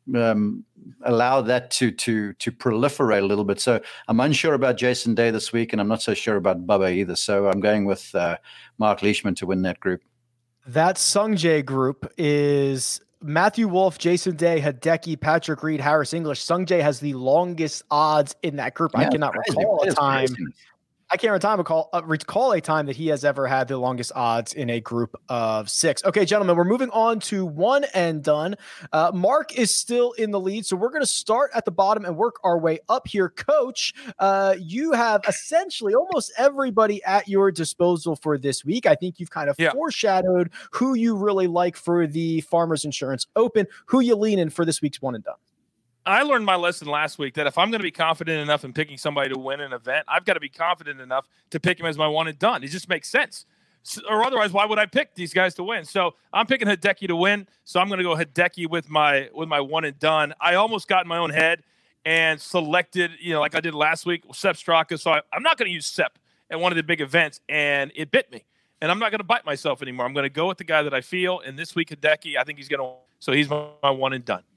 allow that to proliferate a little bit. So I'm unsure about Jason Day this week, and I'm not so sure about Bubba either. So I'm going with Mark Leishman to win that group. That Sungjae group is Matthew Wolf, Jason Day, Hideki, Patrick Reed, Harris English. Sungjae has the longest odds in that group. Yeah, I cannot recall a time. I can't recall a time that he has ever had the longest odds in a group of 6. Okay, gentlemen, we're moving on to one and done. Mark is still in the lead, so we're going to start at the bottom and work our way up here. Coach, you have essentially almost everybody at your disposal for this week. I think you've kind of foreshadowed who you really like for the Farmers Insurance Open, who you lean in for this week's one and done. I learned my lesson last week that if I'm going to be confident enough in picking somebody to win an event, I've got to be confident enough to pick him as my one and done. It just makes sense. Or otherwise, why would I pick these guys to win? So I'm picking Hideki to win. So I'm going to go Hideki with my one and done. I almost got in my own head and selected, like I did last week, Sepp Straka. So I'm not going to use Sepp at one of the big events, and it bit me. And I'm not going to bite myself anymore. I'm going to go with the guy that I feel. And this week, Hideki, I think he's going to. So he's my one and done.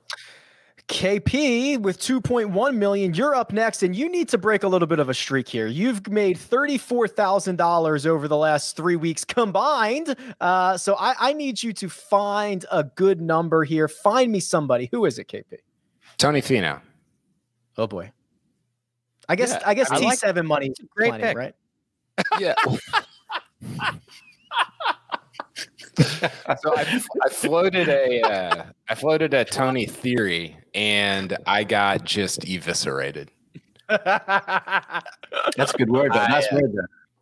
KP with 2.1 million. You're up next, and you need to break a little bit of a streak here. You've made $34,000 over the last 3 weeks combined. So I need you to find a good number here. Find me somebody. Who is it, KP? Tony Finau. Oh boy. I guess T7 like money is great plenty, pick. Right? Yeah. So I floated a Tony theory, and I got just eviscerated. That's a good word. Nice word.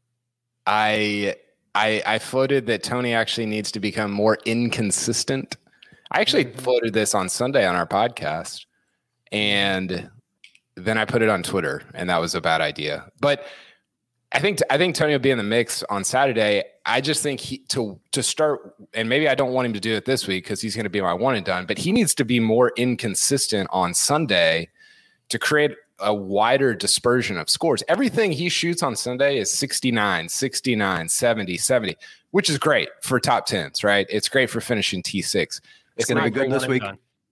I floated that Tony actually needs to become more inconsistent. I actually floated this on Sunday on our podcast, and then I put it on Twitter, and that was a bad idea. But I think Tony will be in the mix on Saturday. I just think to start, and maybe I don't want him to do it this week because he's going to be my one and done, but he needs to be more inconsistent on Sunday to create a wider dispersion of scores. Everything he shoots on Sunday is 69, 69, 70, 70, which is great for top 10s, right? It's great for finishing T6. It's going to be good this week.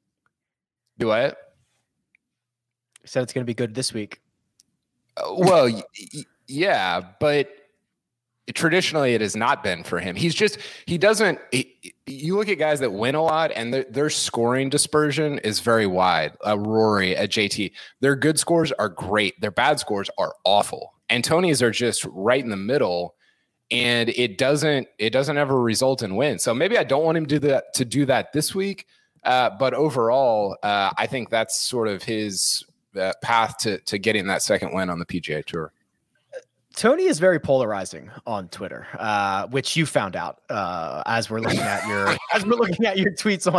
Do what? I said it's going to be good this week. Well, yeah, but traditionally it has not been for him. You look at guys that win a lot and their scoring dispersion is very wide. Rory, JT, their good scores are great. Their bad scores are awful. And Tony's are just right in the middle, and it doesn't ever result in wins. So maybe I don't want him to do that this week. But overall, I think that's sort of his path to getting that second win on the PGA Tour. Tony is very polarizing on Twitter, which you found out as we're looking at your tweets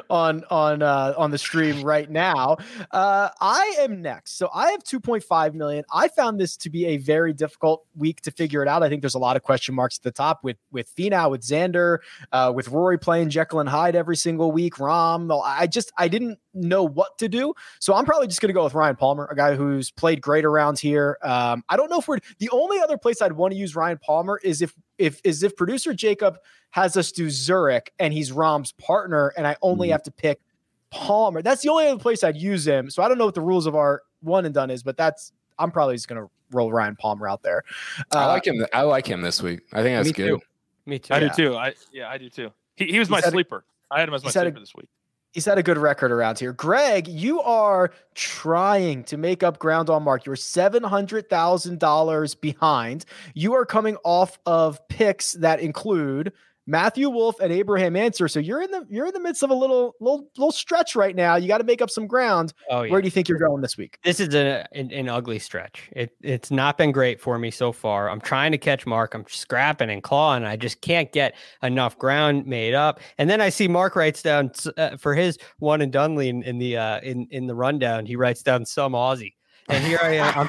on the stream right now. I am next, so I have 2.5 million. I found this to be a very difficult week to figure it out. I think there's a lot of question marks at the top with Finau, with Xander, with Rory playing Jekyll and Hyde every single week. Rahm, I didn't know what to do, so I'm probably just going to go with Ryan Palmer, a guy who's played great around here. I don't know if the only other place I'd want to use Ryan Palmer is if producer Jacob has us do Zurich and he's Rahm's partner and I only have to pick Palmer. That's the only other place I'd use him. So I don't know what the rules of our one and done is, but I'm probably just going to roll Ryan Palmer out there. I like him. I like him this week. I think that's good. Too. Me too. I do too. I do too. He was my sleeper. I had him as my sleeper this week. He's had a good record around here. Greg, you are trying to make up ground on Mark. You're $700,000 behind. You are coming off of picks that include Matthew Wolf and Abraham Ancer. So you're in the midst of a little stretch right now. You got to make up some ground. Oh, yeah. Where do you think you're going this week? This is an ugly stretch. It's not been great for me so far. I'm trying to catch Mark. I'm scrapping and clawing. I just can't get enough ground made up. And then I see Mark writes down for his one and done lean in the rundown. He writes down some Aussie. And here I am.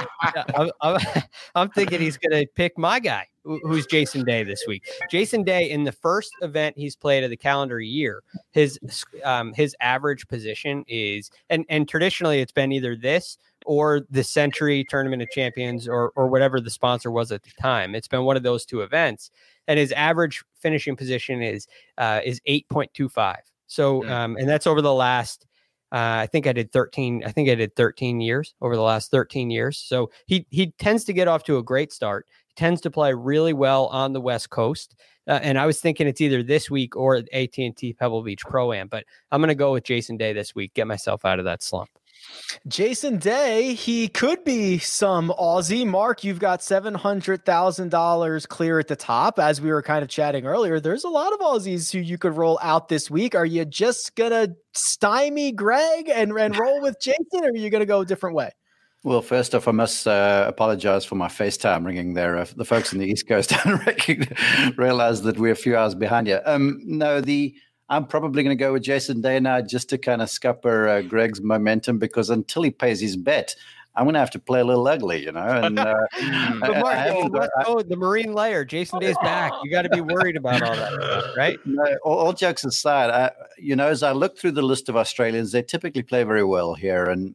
I'm thinking he's going to pick my guy, who's Jason Day this week. Jason Day, in the first event he's played of the calendar year, his average position is, and traditionally it's been either this or the Century Tournament of Champions or whatever the sponsor was at the time. It's been one of those two events, and his average finishing position is 8.25. So, and that's over the last. I think I did 13 years over the last 13 years. So he tends to get off to a great start. He tends to play really well on the West Coast. And I was thinking it's either this week or AT&T Pebble Beach Pro-Am, but I'm going to go with Jason Day this week, get myself out of that slump. Jason Day, he could be some Aussie. Mark, you've got $700,000 clear at the top. As we were kind of chatting earlier, there's a lot of Aussies who you could roll out this week. Are you just going to stymie Greg and roll with Jason, or are you going to go a different way? Well, first off, I must apologize for my FaceTime ringing there. The folks in the East Coast don't realize that we're a few hours behind you. I'm probably going to go with Jason Day now just to kind of scupper Greg's momentum, because until he pays his bet, I'm going to have to play a little ugly, you know. And, but Mark, the Marine layer, Jason Day's back. You got to be worried about all that stuff, right? No, all jokes aside, as I look through the list of Australians, they typically play very well here, and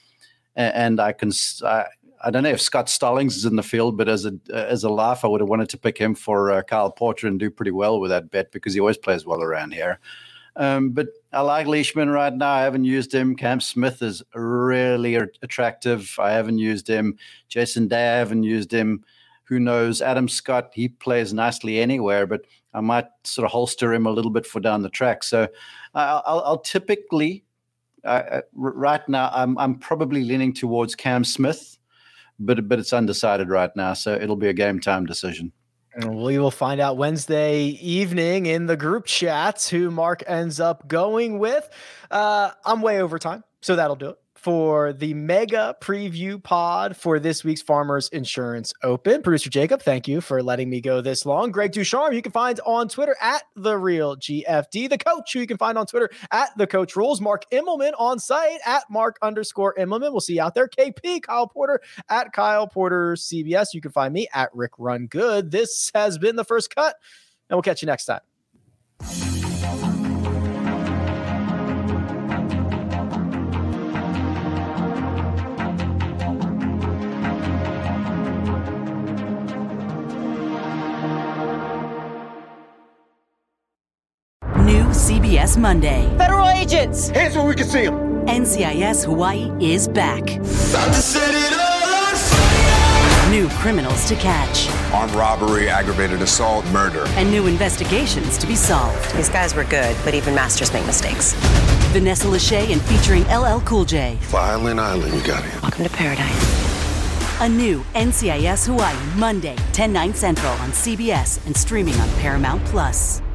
I don't know if Scott Stallings is in the field, but as a laugh, I would have wanted to pick him for Kyle Porter and do pretty well with that bet, because he always plays well around here. But I like Leishman right now. I haven't used him. Cam Smith is really attractive. I haven't used him. Jason Day, I haven't used him. Who knows? Adam Scott, he plays nicely anywhere, but I might sort of holster him a little bit for down the track. So I'll typically, right now, I'm probably leaning towards Cam Smith. But it's undecided right now, so it'll be a game time decision. We will find out Wednesday evening in the group chats who Mark ends up going with. I'm way over time, so that'll do it for the mega preview pod for this week's Farmers Insurance Open. Producer Jacob, thank you for letting me go this long. Greg Ducharme, you can find on Twitter at TheRealGFD. The coach, who you can find on Twitter at TheCoachRules. Mark Immelman on site at Mark_Immelman. We'll see you out there. KP, Kyle Porter at Kyle Porter CBS. You can find me at Rick Run Good. This has been The First Cut, and we'll catch you next time. New CBS Monday. Federal agents! Hands where we can see them! NCIS Hawaii is back. About to set it all on fire! New criminals to catch. Armed robbery, aggravated assault, murder. And new investigations to be solved. These guys were good, but even masters make mistakes. Vanessa Lachey and featuring LL Cool J. Violin Island, you got it. Welcome to paradise. A new NCIS Hawaii, Monday, 10/9 Central on CBS and streaming on Paramount+.